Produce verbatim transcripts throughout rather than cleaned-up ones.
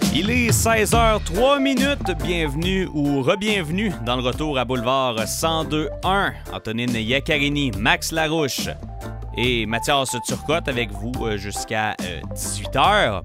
Il est seize heures trois minutes. Bienvenue ou re-bienvenue dans le retour à Boulevard cent deux un. Antonine Iaccarini, Max Larouche et Mathias Turcotte avec vous jusqu'à euh, dix-huit heures.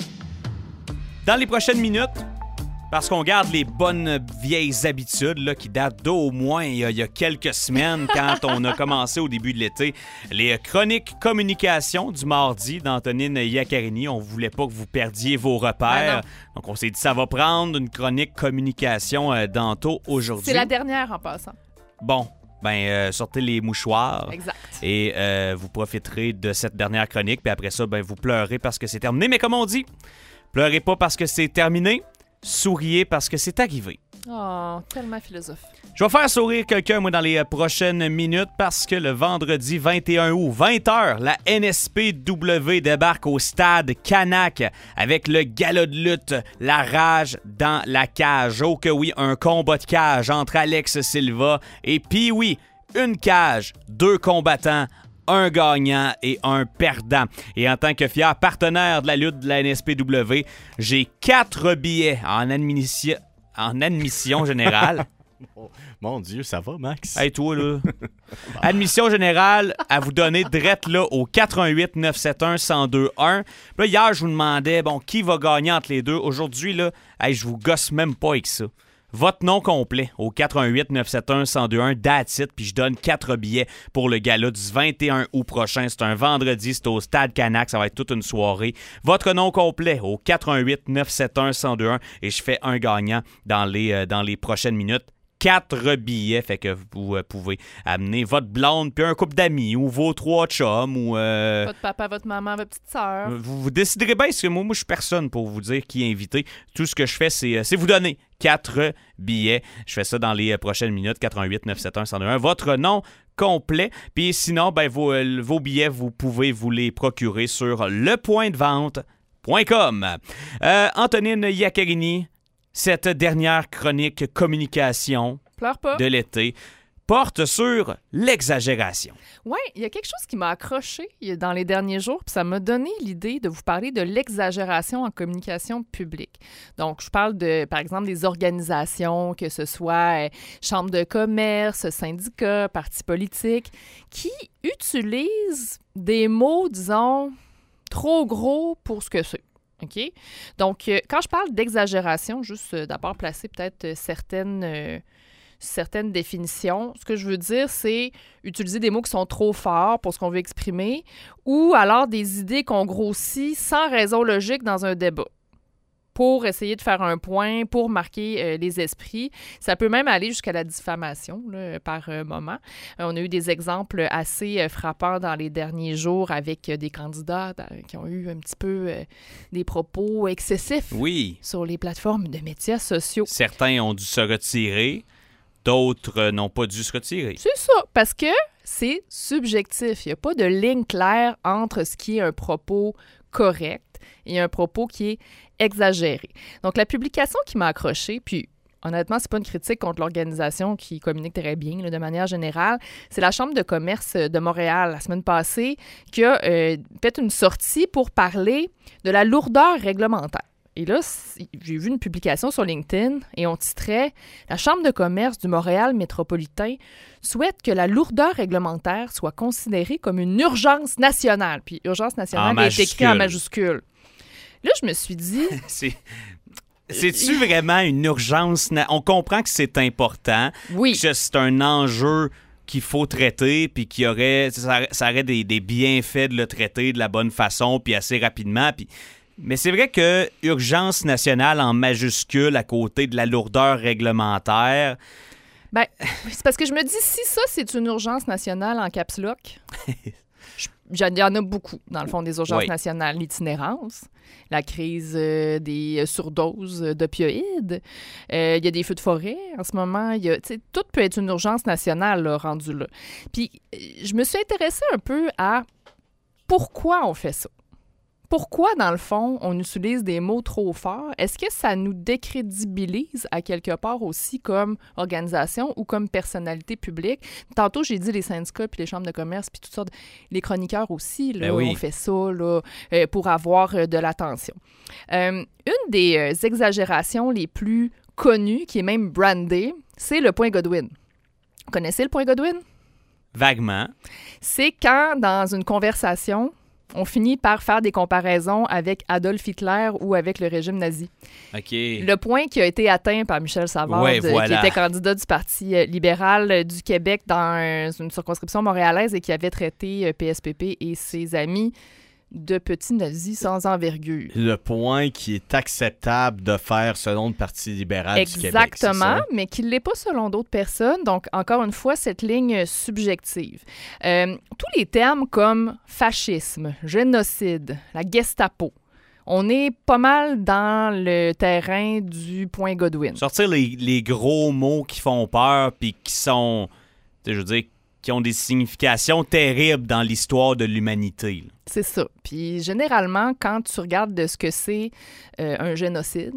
Dans les prochaines minutes, parce qu'on garde les bonnes vieilles habitudes là, qui datent d'au moins il y, a, il y a quelques semaines quand on a commencé au début de l'été, les chroniques communication du mardi d'Antonine Iaccarini. On voulait pas que vous perdiez vos repères. Ah Donc on s'est dit ça va prendre une chronique communication euh, d'Anto aujourd'hui. C'est la dernière en passant. Bon. Ben, euh, sortez les mouchoirs. Exact. Et euh, vous profiterez de cette dernière chronique. Puis après ça, ben, vous pleurez parce que c'est terminé. Mais comme on dit, pleurez pas parce que c'est terminé. Souriez parce que c'est arrivé. Oh, tellement philosophe. Je vais faire sourire quelqu'un, moi, dans les prochaines minutes parce que le vendredi vingt et un août, vingt heures, la N S P W débarque au stade Canac avec le gala de lutte, la rage dans la cage. Oh que oui, un combat de cage entre Alex Silva et puis oui, une cage, deux combattants, un gagnant et un perdant. Et en tant que fier partenaire de la lutte de la N S P W, j'ai quatre billets en, admission, en admission générale. Mon Dieu, ça va, Max? Hey, toi, là. Admission générale à vous donner drette là au quatre un huit neuf sept un un zéro deux un. Puis là, hier, je vous demandais, bon, qui va gagner entre les deux. Aujourd'hui, là, hey, je vous gosse même pas avec ça. Votre nom complet au quatre un huit neuf sept un un zéro deux un, that's it, puis je donne quatre billets pour le gala du vingt et un août prochain. C'est un vendredi, c'est au Stade Canac, ça va être toute une soirée. Votre nom complet au quatre un huit neuf sept un un zéro deux un et je fais un gagnant dans les, euh, dans les prochaines minutes. Quatre billets, fait que vous euh, pouvez amener votre blonde puis un couple d'amis ou vos trois chums ou... Euh, votre papa, votre maman, votre petite sœur. Vous, vous déciderez bien, parce que moi, moi je suis personne pour vous dire qui est invité. Tout ce que je fais, c'est, c'est vous donner quatre billets. Je fais ça dans les prochaines minutes, quatre un huit neuf sept un un zéro deux un. Votre nom complet. Puis sinon, ben, vos, euh, vos billets, vous pouvez vous les procurer sur le point de vente point com. Euh, Antonine Iaccarini, cette dernière chronique communication Pleure pas. de l'été porte sur l'exagération. Oui, il y a quelque chose qui m'a accroché dans les derniers jours, puis ça m'a donné l'idée de vous parler de l'exagération en communication publique. Donc, je parle de, par exemple, des organisations, que ce soit euh, chambres de commerce, syndicats, partis politiques, qui utilisent des mots, disons, trop gros pour ce que c'est. OK? Donc, euh, quand je parle d'exagération, juste euh, d'abord placer peut-être euh, certaines, euh, certaines définitions, ce que je veux dire, c'est utiliser des mots qui sont trop forts pour ce qu'on veut exprimer ou alors des idées qu'on grossit sans raison logique dans un débat pour essayer de faire un point, pour marquer euh, les esprits. Ça peut même aller jusqu'à la diffamation là, par euh, moment. Euh, on a eu des exemples assez euh, frappants dans les derniers jours avec euh, des candidats euh, qui ont eu un petit peu euh, des propos excessifs Oui. sur les plateformes de médias sociaux. Certains ont dû se retirer, d'autres euh, n'ont pas dû se retirer. C'est ça, parce que c'est subjectif. Il n'y a pas de ligne claire entre ce qui est un propos correct et un propos qui est exagéré. Donc, la publication qui m'a accrochée, puis honnêtement, c'est pas une critique contre l'organisation qui communique très bien là, de manière générale, c'est la Chambre de commerce de Montréal, la semaine passée, qui a euh, fait une sortie pour parler de la lourdeur réglementaire. Et là, j'ai vu une publication sur LinkedIn et on titrait « La Chambre de commerce du Montréal métropolitain souhaite que la lourdeur réglementaire soit considérée comme une urgence nationale. » Puis « urgence nationale » est écrit en majuscule. Là, je me suis dit... c'est... C'est-tu vraiment une urgence? Na- On comprend que c'est important, oui. que c'est un enjeu qu'il faut traiter, puis qu'il y aurait, ça, ça aurait des, des bienfaits de le traiter de la bonne façon, puis assez rapidement, puis... Mais c'est vrai que urgence nationale en majuscule à côté de la lourdeur réglementaire... Ben, c'est parce que je me dis, si ça, c'est une urgence nationale en caps lock, il y en a beaucoup, dans le fond, des urgences oui. nationales. L'itinérance, la crise euh, des surdoses d'opioïdes, euh, il y a des feux de forêt en ce moment. Il y a, tout peut être une urgence nationale là, rendue là. Puis, je me suis intéressée un peu à pourquoi on fait ça. pourquoi, dans le fond, on utilise des mots trop forts? Est-ce que ça nous décrédibilise à quelque part aussi comme organisation ou comme personnalité publique? Tantôt, j'ai dit les syndicats puis les chambres de commerce puis toutes sortes. Les chroniqueurs aussi, là, Ben oui. on fait ça là, euh, pour avoir euh, de l'attention. Euh, une des euh, exagérations les plus connues, qui est même brandée, c'est le point Godwin. Vous connaissez le point Godwin? Vaguement. C'est quand, dans une conversation, on finit par faire des comparaisons avec Adolf Hitler ou avec le régime nazi. OK. Le point qui a été atteint par Michel Savard, Ouais, euh, voilà. qui était candidat du Parti euh, libéral euh, du Québec dans euh, une circonscription montréalaise et qui avait traité euh, P S P P et ses amis de petits nazis sans envergure. Le point qui est acceptable de faire selon le Parti libéral du Québec. Exactement, c'est ça? mais qui ne l'est pas selon d'autres personnes. Donc, encore une fois, cette ligne subjective. Euh, tous les termes comme fascisme, génocide, la Gestapo, on est pas mal dans le terrain du point Godwin. Sortir les, les gros mots qui font peur puis qui sont, tu sais, je veux dire, qui ont des significations terribles dans l'histoire de l'humanité. là. C'est ça. Puis, généralement, quand tu regardes de ce que c'est euh, un génocide,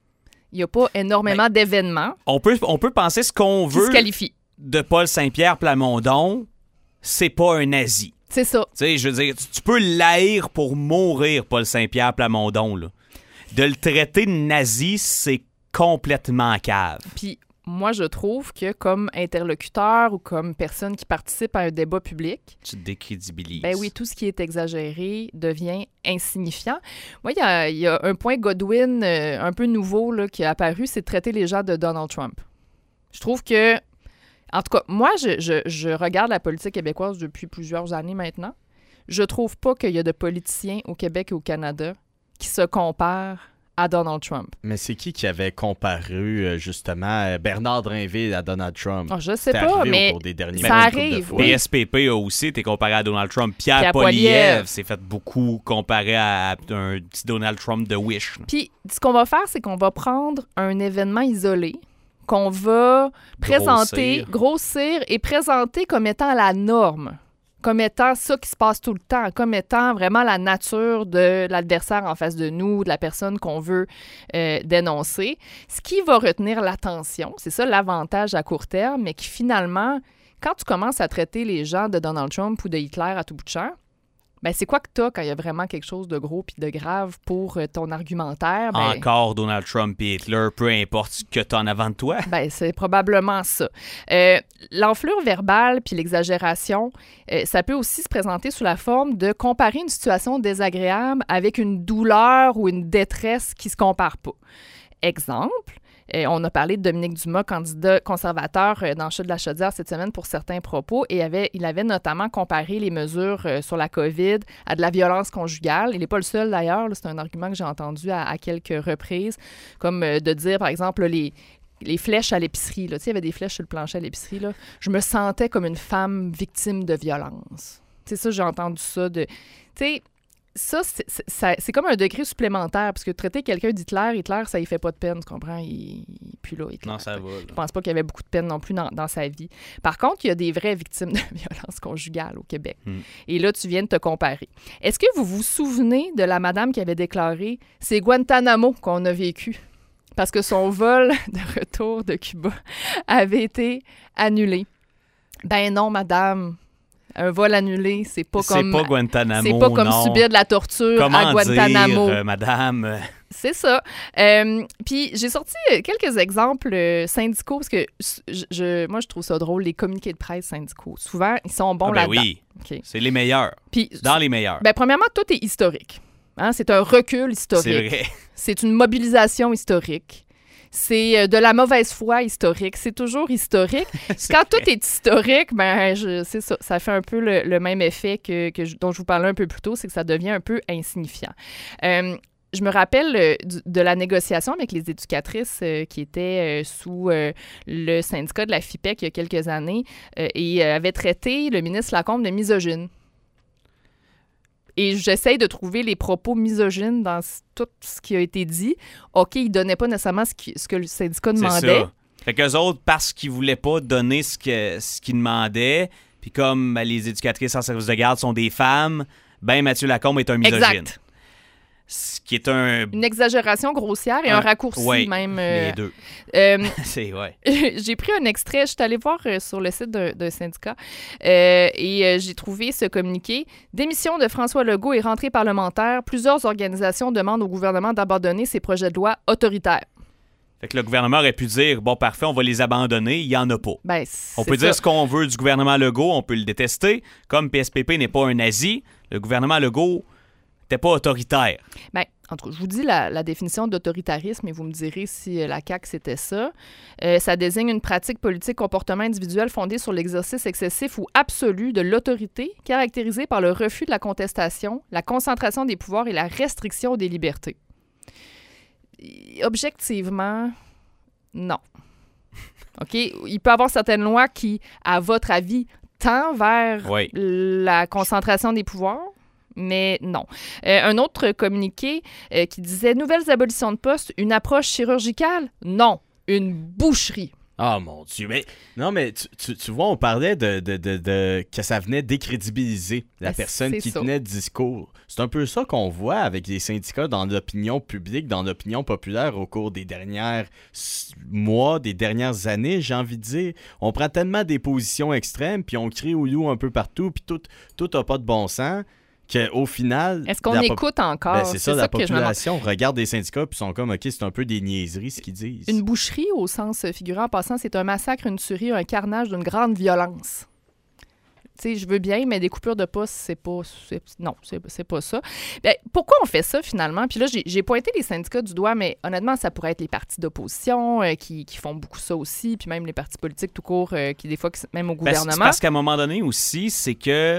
il n'y a pas énormément d'événements On peut, on peut penser ce qu'on qui veut se qualifient. de Paul Saint-Pierre Plamondon, c'est pas un nazi. C'est ça. Tu sais, je veux dire, tu, tu peux l'haïr pour mourir, Paul Saint-Pierre Plamondon. Là. De le traiter de nazi, c'est complètement cave. Puis moi, je trouve que comme interlocuteur ou comme personne qui participe à un débat public, Tu te décrédibilises. ben oui, tout ce qui est exagéré devient insignifiant. Moi, il y a, il y a un point Godwin euh, un peu nouveau là, qui est apparu, c'est de traiter les gens de Donald Trump. Je trouve que, en tout cas, moi, je, je, je regarde la politique québécoise depuis plusieurs années maintenant. Je trouve pas qu'il y a de politiciens au Québec et au Canada qui se comparent à Donald Trump. Mais c'est qui qui avait comparu, euh, justement, euh, Bernard Drinville à Donald Trump? Oh, je sais C'est pas, arrivé mais au cours des derniers ça mois, une couple de arrive, fois. oui. P S P P a aussi été comparé à Donald Trump. Pierre, Pierre Poilievre Poilievre. s'est fait beaucoup comparer à un petit Donald Trump de Wish. là. Puis, ce qu'on va faire, c'est qu'on va prendre un événement isolé qu'on va présenter, Grossir. grossir et présenter comme étant la norme, comme étant ça qui se passe tout le temps, comme étant vraiment la nature de l'adversaire en face de nous, de la personne qu'on veut euh, dénoncer. Ce qui va retenir l'attention, c'est ça l'avantage à court terme, mais qui finalement, quand tu commences à traiter les gens de Donald Trump ou de Hitler à tout bout de champ, ben c'est quoi que t'as quand il y a vraiment quelque chose de gros puis de grave pour euh, ton argumentaire? Ben, Encore Donald Trump et Hitler, peu importe ce que tu as en avant de toi. Ben, c'est probablement ça. Euh, l'enflure verbale puis l'exagération, euh, ça peut aussi se présenter sous la forme de comparer une situation désagréable avec une douleur ou une détresse qui se compare pas. Exemple, euh, on a parlé de Dominique Dumas, candidat conservateur euh, dans le Chat de la Chaudière cette semaine pour certains propos, et avait, il avait notamment comparé les mesures euh, sur la COVID à de la violence conjugale. Il n'est pas le seul d'ailleurs, là, c'est un argument que j'ai entendu à, à quelques reprises, comme euh, de dire, par exemple, là, les les flèches à l'épicerie, là. Tu sais, il y avait des flèches sur le plancher à l'épicerie, là. Je me sentais comme une femme victime de violence. Tu sais, ça, j'ai entendu ça de... Tu sais, ça, c'est, c'est, ça, c'est comme un degré supplémentaire, parce que traiter quelqu'un d'Hitler, Hitler, ça y fait pas de peine, tu comprends? Il, il puis là, Hitler. Non, ça va. là. Je pense pas qu'il y avait beaucoup de peine non plus dans, dans sa vie. Par contre, il y a des vraies victimes de violence conjugale au Québec. Hmm. Et là, tu viens de te comparer. Est-ce que vous vous souvenez de la madame qui avait déclaré « C'est Guantanamo qu'on a vécu » parce que son vol de retour de Cuba avait été annulé? Ben non, madame. Un vol annulé, c'est pas C'est comme... pas Guantanamo, C'est pas comme non. subir de la torture Comment à Guantanamo. dire, euh, madame? euh, C'est ça. Euh, Puis j'ai sorti quelques exemples euh, syndicaux parce que je, je- moi, je trouve ça drôle, les communiqués de presse syndicaux. Souvent, ils sont bons ah ben là-dedans. oui, OK. c'est les meilleurs. Puis, Dans les meilleurs. ben, premièrement, tout est historique. Hein, c'est un recul c'est historique. vrai. C'est une mobilisation historique. C'est euh, de la mauvaise foi historique. C'est toujours historique. C'est Quand vrai. tout est historique, ben je- c'est ça. Ça fait un peu le, le même effet que, que je- dont je vous parlais un peu plus tôt, c'est que ça devient un peu insignifiant. Euh, je me rappelle euh, du- de la négociation avec les éducatrices euh, qui étaient euh, sous euh, le syndicat de la FIPEC il y a quelques années euh, et euh, avaient traité le ministre Lacombe de misogyne. Et j'essaye de trouver les propos misogynes dans s- tout ce qui a été dit. OK, ils ne donnaient pas nécessairement ce, qui- ce que le syndicat C'est demandait. ça. Fait qu'eux autres, parce qu'ils voulaient pas donner ce que ce qu'ils demandaient, puis comme ben, les éducatrices en service de garde sont des femmes, ben Mathieu Lacombe est un misogyne. Exact. qui est un... Une exagération grossière et un, un raccourci ouais, même. Euh, les deux. Euh, c'est, ouais. J'ai pris un extrait, je suis allée voir euh, sur le site d'un, d'un syndicat euh, et euh, j'ai trouvé ce communiqué. Démission de François Legault et rentrée parlementaire. Plusieurs organisations demandent au gouvernement d'abandonner ses projets de loi autoritaires. Fait que le gouvernement aurait pu dire, bon, parfait, on va les abandonner. Il n'y en a pas. Ben, on peut ça. dire ce qu'on veut du gouvernement Legault, on peut le détester. Comme P S P P n'est pas un nazi, le gouvernement Legault n'était pas autoritaire. Ben, en tout cas, je vous dis la, la définition d'autoritarisme et vous me direz si euh, la C A Q c'était ça. Euh, ça désigne une pratique politique, comportement individuel fondé sur l'exercice excessif ou absolu de l'autorité, caractérisée par le refus de la contestation, la concentration des pouvoirs et la restriction des libertés. Objectivement, non. OK? Il peut y avoir certaines lois qui, à votre avis, tendent vers oui. la concentration des pouvoirs, mais non. Euh, un autre communiqué euh, qui disait « Nouvelles abolitions de postes, une approche chirurgicale? Non, une boucherie. » Ah, oh, mon Dieu. Mais, non, mais tu, tu, tu vois, on parlait de, de, de, de que ça venait décrédibiliser la ben, personne qui ça. tenait le discours. C'est un peu ça qu'on voit avec les syndicats dans l'opinion publique, dans l'opinion populaire au cours des derniers mois, des dernières années, j'ai envie de dire. On prend tellement des positions extrêmes, puis on crie au loup un peu partout, puis tout tout n'a pas de bon sens. Qu'au final... Est-ce qu'on écoute pop- encore? Ben c'est, c'est ça, ça, la population regarde des syndicats puis sont comme, OK, c'est un peu des niaiseries ce qu'ils disent. Une boucherie, au sens figurant en passant, c'est un massacre, une tuerie, un carnage d'une grande violence. Tu sais, je veux bien, mais des coupures de pouce, c'est pas... C'est, non, c'est, c'est pas ça. Bien, pourquoi on fait ça, finalement? Puis là, j'ai, j'ai pointé les syndicats du doigt, mais honnêtement, ça pourrait être les partis d'opposition euh, qui, qui font beaucoup ça aussi, puis même les partis politiques tout court, euh, qui des fois, même au gouvernement. Ben, c'est parce qu'à un moment donné aussi, c'est que...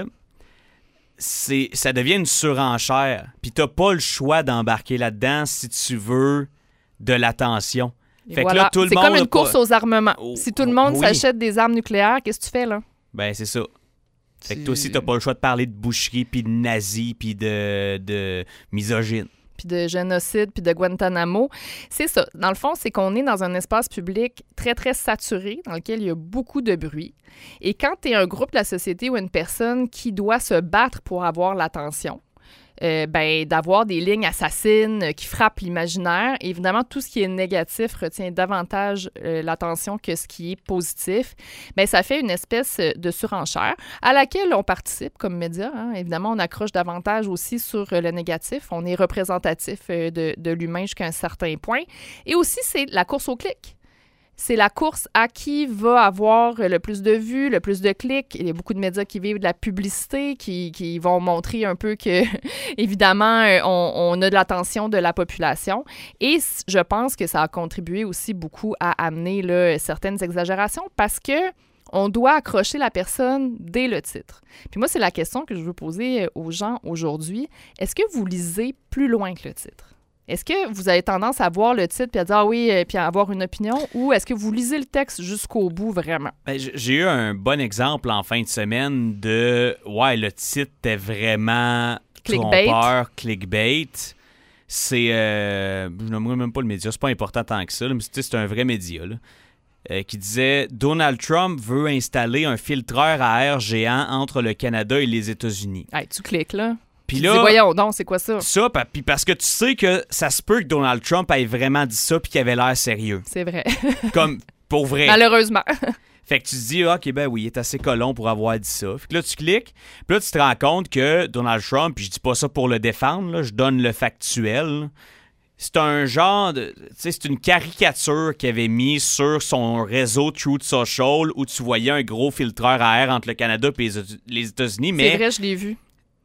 C'est, ça devient une surenchère. Puis t'as pas le choix d'embarquer là-dedans si tu veux de l'attention. Fait voilà. que là, tout le c'est monde comme une course pas... aux armements. Oh, si tout le monde oui. s'achète des armes nucléaires, qu'est-ce que tu fais, là? Ben, c'est ça. Fait que toi aussi, t'as pas le choix de parler de boucherie, puis de nazis, puis de, de misogyne. Puis de génocide, puis de Guantanamo. C'est ça. Dans le fond, c'est qu'on est dans un espace public très, très saturé, dans lequel il y a beaucoup de bruit. Et quand tu es un groupe de la société ou une personne qui doit se battre pour avoir l'attention, euh, ben, d'avoir des lignes assassines qui frappent l'imaginaire, évidemment, tout ce qui est négatif retient davantage euh, l'attention que ce qui est positif. Bien, ça fait une espèce de surenchère à laquelle on participe comme média. Hein. Évidemment, on accroche davantage aussi sur le négatif. On est représentatif de, de l'humain jusqu'à un certain point. Et aussi, c'est la course au clic. C'est la course à qui va avoir le plus de vues, le plus de clics. Il y a beaucoup de médias qui vivent de la publicité, qui, qui vont montrer un peu que, évidemment, on, on a de l'attention de la population. Et je pense que ça a contribué aussi beaucoup à amener là, certaines exagérations parce que on doit accrocher la personne dès le titre. Puis moi, c'est la question que je veux poser aux gens aujourd'hui. Est-ce que vous lisez plus loin que le titre? Est-ce que vous avez tendance à voir le titre puis à dire « Ah oui », puis à avoir une opinion, ou est-ce que vous lisez le texte jusqu'au bout vraiment? Ben, j'ai eu un bon exemple en fin de semaine de « Ouais, le titre était vraiment clickbait. trompeur, clickbait ». C'est... Euh, je n'aimerais même pas le média, c'est pas important tant que ça, là, mais c'est un vrai média, là, euh, qui disait « Donald Trump veut installer un filtreur à air géant entre le Canada et les États-Unis ». Hey, tu cliques, là. Puis là, dis, voyons donc, c'est quoi ça? Ça, puis parce que tu sais que ça se peut que Donald Trump ait vraiment dit ça puis qu'il avait l'air sérieux. C'est vrai. Comme, pour vrai. Malheureusement. Fait que tu te dis, ah, OK, ben oui, il est assez colon pour avoir dit ça. Fait que là, tu cliques, puis là, tu te rends compte que Donald Trump, puis je dis pas ça pour le défendre, là, je donne le factuel, c'est un genre de... Tu sais, c'est une caricature qu'il avait mis sur son réseau Truth Social où tu voyais un gros filtreur à air entre le Canada et les États-Unis, mais... C'est vrai, je l'ai vu.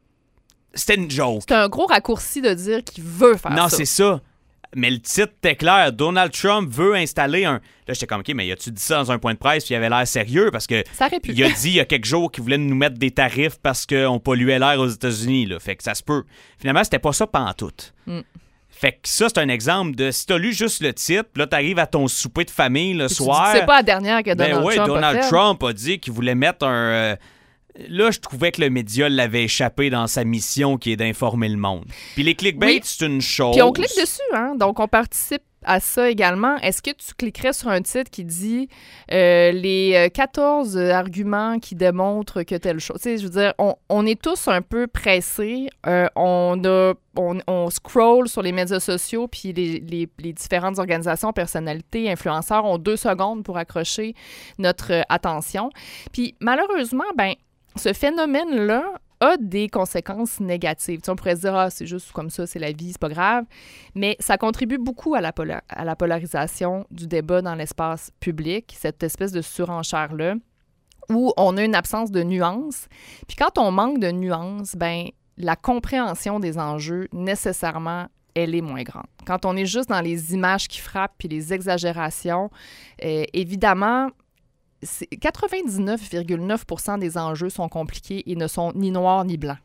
C'était une joke. C'est un gros raccourci de dire qu'il veut faire non, ça. Non, c'est ça. Mais le titre était clair. Donald Trump veut installer un... Là, j'étais comme, OK, mais as-tu dit ça dans un point de presse puis il avait l'air sérieux? Parce que ça aurait pu. Il a dit il y a quelques jours qu'il voulait nous mettre des tarifs parce qu'on polluait l'air aux États-Unis. Là. Fait que ça se peut. Finalement, c'était pas ça pantoute. Mm. Fait que ça, c'est un exemple de... Si t'as lu juste le titre, là, t'arrives à ton souper de famille le et soir... Tu dis, c'est pas la dernière que Donald ben ouais, Trump Donald a fait. Trump a dit qu'il voulait mettre un... Euh, Là, je trouvais que le média l'avait échappé dans sa mission qui est d'informer le monde. Puis les clickbait, oui. c'est une chose. Puis on clique dessus, hein? Donc on participe à ça également, est-ce que tu cliquerais sur un titre qui dit euh, les quatorze arguments qui démontrent que telle chose? Tu sais, je veux dire, on, on est tous un peu pressés. Euh, on, a, on, on scroll sur les médias sociaux, puis les, les, les différentes organisations, personnalités, influenceurs ont deux secondes pour accrocher notre attention. Puis malheureusement, ben ce phénomène-là a des conséquences négatives. Tu sais, on pourrait se dire, ah, c'est juste comme ça, c'est la vie, c'est pas grave. Mais ça contribue beaucoup à la, pola- à la polarisation du débat dans l'espace public, cette espèce de surenchère-là, où on a une absence de nuances. Puis quand on manque de nuances, ben la compréhension des enjeux, nécessairement, elle est moins grande. Quand on est juste dans les images qui frappent puis les exagérations, euh, évidemment, quatre-vingt-dix-neuf virgule neuf pour cent des enjeux sont compliqués et ne sont ni noirs ni blancs.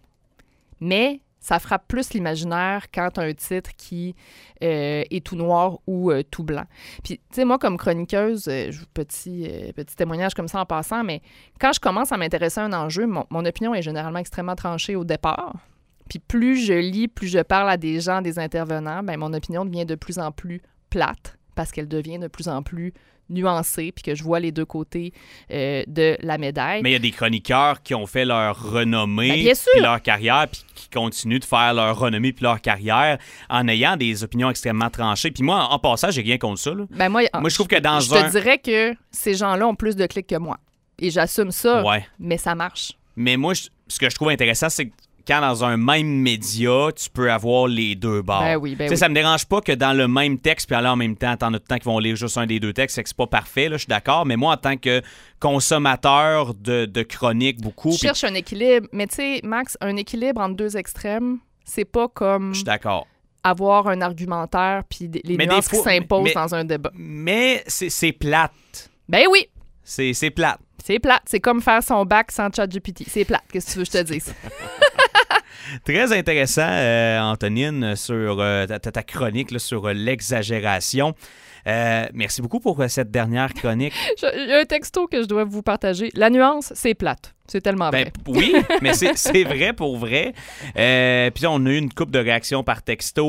Mais ça frappe plus l'imaginaire quand tu as un titre qui euh, est tout noir ou euh, tout blanc. Puis, tu sais, moi, comme chroniqueuse, euh, petit, euh, petit témoignage comme ça en passant, mais quand je commence à m'intéresser à un enjeu, mon, mon opinion est généralement extrêmement tranchée au départ. Puis plus je lis, plus je parle à des gens, des intervenants, bien, mon opinion devient de plus en plus plate parce qu'elle devient de plus en plus nuancée, puis que je vois les deux côtés euh, de la médaille. Mais il y a des chroniqueurs qui ont fait leur renommée, ben, puis leur carrière, puis qui continuent de faire leur renommée puis leur carrière en ayant des opinions extrêmement tranchées. Puis moi, en passant, j'ai rien contre ça. Là. Ben moi, moi, je trouve que dans je un... te dirais que ces gens-là ont plus de clics que moi. Et j'assume ça, ouais. mais ça marche. Mais moi, je... ce que je trouve intéressant, c'est que quand dans un même média, tu peux avoir les deux bords. Ben oui, ben oui. Ça me dérange pas que dans le même texte, puis là, en même temps, t'en as tout le temps qui vont lire juste un des deux textes, c'est que c'est pas parfait, là, je suis d'accord, mais moi, en tant que consommateur de, de chroniques, beaucoup... Je cherche un équilibre, mais tu sais, Max, un équilibre entre deux extrêmes, c'est pas comme... Je suis d'accord. Avoir un argumentaire puis les mais nuances fois, qui s'imposent mais, dans un débat. Mais c'est, c'est plate. Ben oui! C'est, c'est plate. C'est plate. C'est comme faire son bac sans ChatGPT. C'est plate. Qu'est-ce que tu veux que je te dise? Très intéressant, euh, Antonine, sur euh, ta, ta chronique là, sur euh, l'exagération. Euh, merci beaucoup pour euh, cette dernière chronique. Il y a un texto que je dois vous partager. La nuance, c'est plate. C'est tellement ben, vrai. Oui, mais c'est, c'est vrai pour vrai. Euh, puis on a eu une couple de réactions par texto.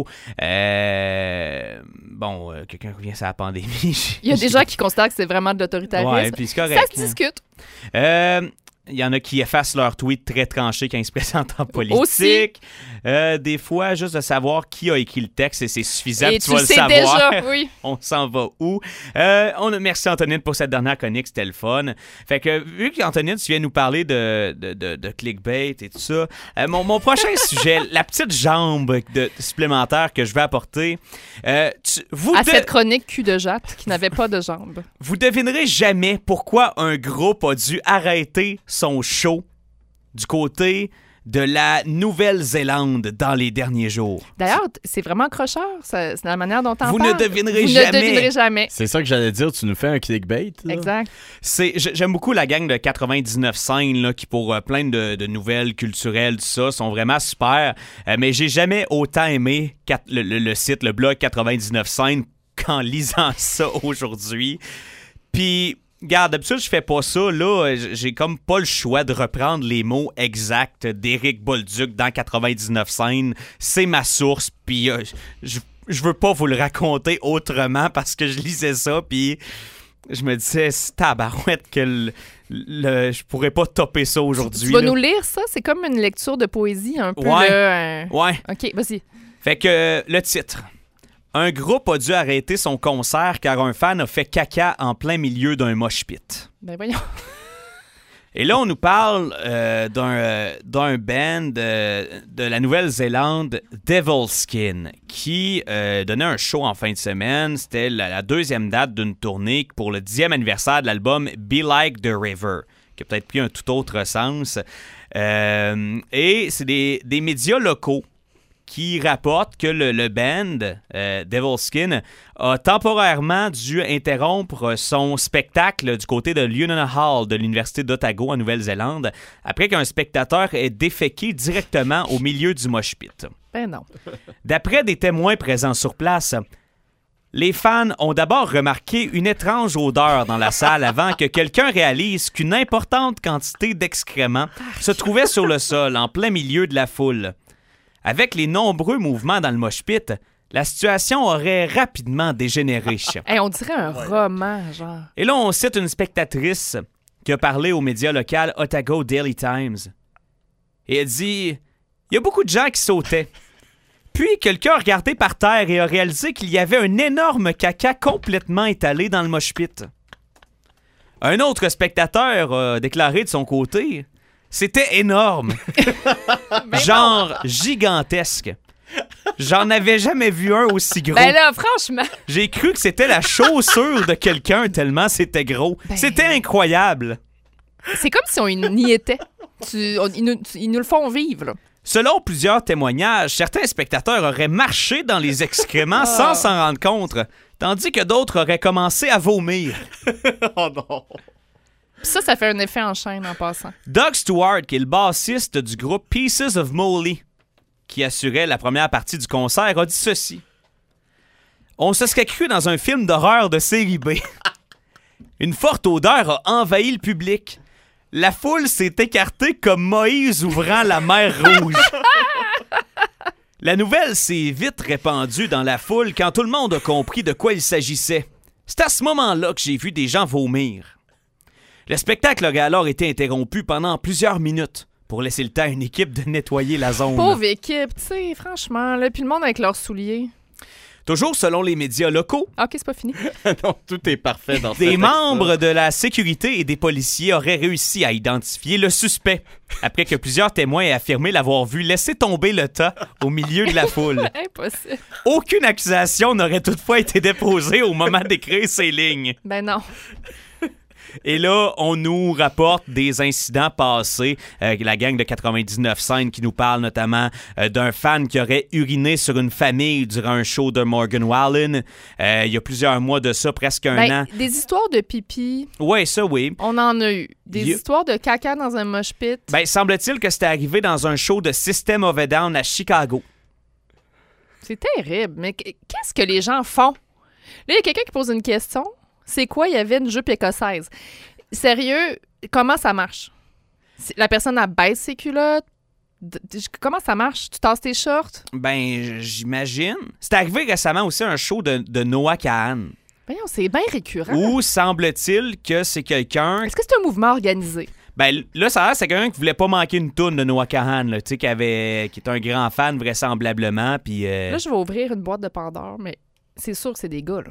Euh, bon, euh, quelqu'un revient sur la pandémie. Il y a des gens qui considèrent que c'est vraiment de l'autoritarisme. Ouais, puis c'est correct. Ça se discute. Euh... Il y en a qui effacent leur tweet très tranché quand ils se présentent en politique. Aussi. Euh, des fois, juste de savoir qui a écrit le texte, et c'est suffisant. Et tu, tu vas le sais le savoir. Déjà, oui. On s'en va où? Euh, on a, merci Antonine pour cette dernière chronique, c'était le fun. Fait que, vu qu'Antonine, tu viens nous parler de, de, de, de clickbait et tout ça, euh, mon, mon prochain sujet, la petite jambe de, supplémentaire que je vais apporter. Euh, tu, vous à de... cette chronique cul de jatte qui n'avait pas de jambes. Vous devinerez jamais pourquoi un groupe a dû arrêter son show du côté de la Nouvelle-Zélande dans les derniers jours. D'ailleurs, c'est vraiment accrocheur, ça, c'est la manière dont t'en Vous parles. ne devinerez Vous jamais. ne devinerez jamais. C'est ça que j'allais dire, tu nous fais un clickbait. Là. Exact. C'est, j'aime beaucoup la gang de quatre-vingt-dix-neuf scènes là, qui, pour euh, plein de, de nouvelles culturelles, tout ça, sont vraiment super. Euh, mais j'ai jamais autant aimé le, le, le site, le blog quatre-vingt-dix-neuf scènes qu'en lisant ça aujourd'hui. Puis... Regarde, d'habitude, je fais pas ça. Là, j'ai comme pas le choix de reprendre les mots exacts d'Éric Bolduc dans quatre-vingt-dix-neuf scènes. C'est ma source, puis euh, je, je veux pas vous le raconter autrement parce que je lisais ça, puis je me disais, c'est tabarouette que le, le, je pourrais pas topper ça aujourd'hui. Tu vas là. nous lire ça? C'est comme une lecture de poésie un peu. Ouais, là, un... ouais. OK, vas-y. Fait que le titre... Un groupe a dû arrêter son concert car un fan a fait caca en plein milieu d'un mosh pit. Ben voyons. Et là, on nous parle euh, d'un, euh, d'un band euh, de la Nouvelle-Zélande, Devilskin, qui euh, donnait un show en fin de semaine. C'était la, la deuxième date d'une tournée pour le dixième anniversaire de l'album Be Like the River, qui a peut-être pris un tout autre sens. Euh, et c'est des, des médias locaux qui rapporte que le, le band, euh, Devilskin, a temporairement dû interrompre son spectacle du côté de Lunana Hall de l'Université d'Otago en Nouvelle-Zélande après qu'un spectateur ait déféqué directement au milieu du mosh pit. Ben non. D'après des témoins présents sur place, les fans ont d'abord remarqué une étrange odeur dans la salle avant que quelqu'un réalise qu'une importante quantité d'excréments se trouvait sur le sol en plein milieu de la foule. Avec les nombreux mouvements dans le mosh pit, la situation aurait rapidement dégénéré. Hey, on dirait un ouais. roman, genre. Et là, on cite une spectatrice qui a parlé aux médias locaux Otago Daily Times. Et elle dit « Il y a beaucoup de gens qui sautaient. Puis, quelqu'un a regardé par terre et a réalisé qu'il y avait un énorme caca complètement étalé dans le mosh pit. » Un autre spectateur a déclaré de son côté « C'était énorme. Genre gigantesque. J'en avais jamais vu un aussi gros. Ben là, franchement. J'ai cru que c'était la chaussure de quelqu'un tellement c'était gros. Ben... C'était incroyable. » C'est comme si on y était. Tu, on, ils, nous, tu, ils nous le font vivre, là. Selon plusieurs témoignages, certains spectateurs auraient marché dans les excréments sans s'en rendre compte, tandis que d'autres auraient commencé à vomir. Oh non! Ça, ça fait un effet en chaîne en passant. Doug Stewart, qui est le bassiste du groupe Pieces of Molly, qui assurait la première partie du concert, a dit ceci. « On se serait cru dans un film d'horreur de série B. Une forte odeur a envahi le public. La foule s'est écartée comme Moïse ouvrant la mer Rouge. La nouvelle s'est vite répandue dans la foule quand tout le monde a compris de quoi il s'agissait. C'est à ce moment-là que j'ai vu des gens vomir. Le spectacle aurait alors été interrompu pendant plusieurs minutes pour laisser le temps à une équipe de nettoyer la zone. Pauvre équipe, tu sais, franchement, là, puis le monde avec leurs souliers. Toujours selon les médias locaux. OK, c'est pas fini. Non, tout est parfait dans ce Des membres de la sécurité et des policiers auraient réussi à identifier le suspect après que plusieurs témoins aient affirmé l'avoir vu laisser tomber le tas au milieu de la foule. Impossible. Aucune accusation n'aurait toutefois été déposée au moment d'écrire ces lignes. Ben non. Et là, on nous rapporte des incidents passés. Euh, la gang de quatre-vingt-dix-neuf scènes qui nous parle notamment euh, d'un fan qui aurait uriné sur une famille durant un show de Morgan Wallen. Euh, il y a plusieurs mois de ça, presque un ben, an. Des histoires de pipi. Oui, ça, oui. On en a eu. Des y... histoires de caca dans un mosh pit. Ben, semble-t-il que c'était arrivé dans un show de System of a Down à Chicago. C'est terrible. Mais qu'est-ce que les gens font? Là, il y a quelqu'un qui pose une question. C'est quoi, il y avait une jupe écossaise? Sérieux, comment ça marche? La personne, elle baisse ses culottes? Comment ça marche? Tu tasses tes shorts? Ben, j'imagine. C'est arrivé récemment aussi un show de, de Noah Kahan. Ben non, c'est bien récurrent. Où semble-t-il que c'est quelqu'un... Est-ce que c'est un mouvement organisé? Ben là, ça a l'air, c'est quelqu'un qui voulait pas manquer une toune de Noah Kahan, là, tu sais, qui avait, qui est un grand fan vraisemblablement, puis... Euh... Là, je vais ouvrir une boîte de Pandore, mais c'est sûr que c'est des gars, là.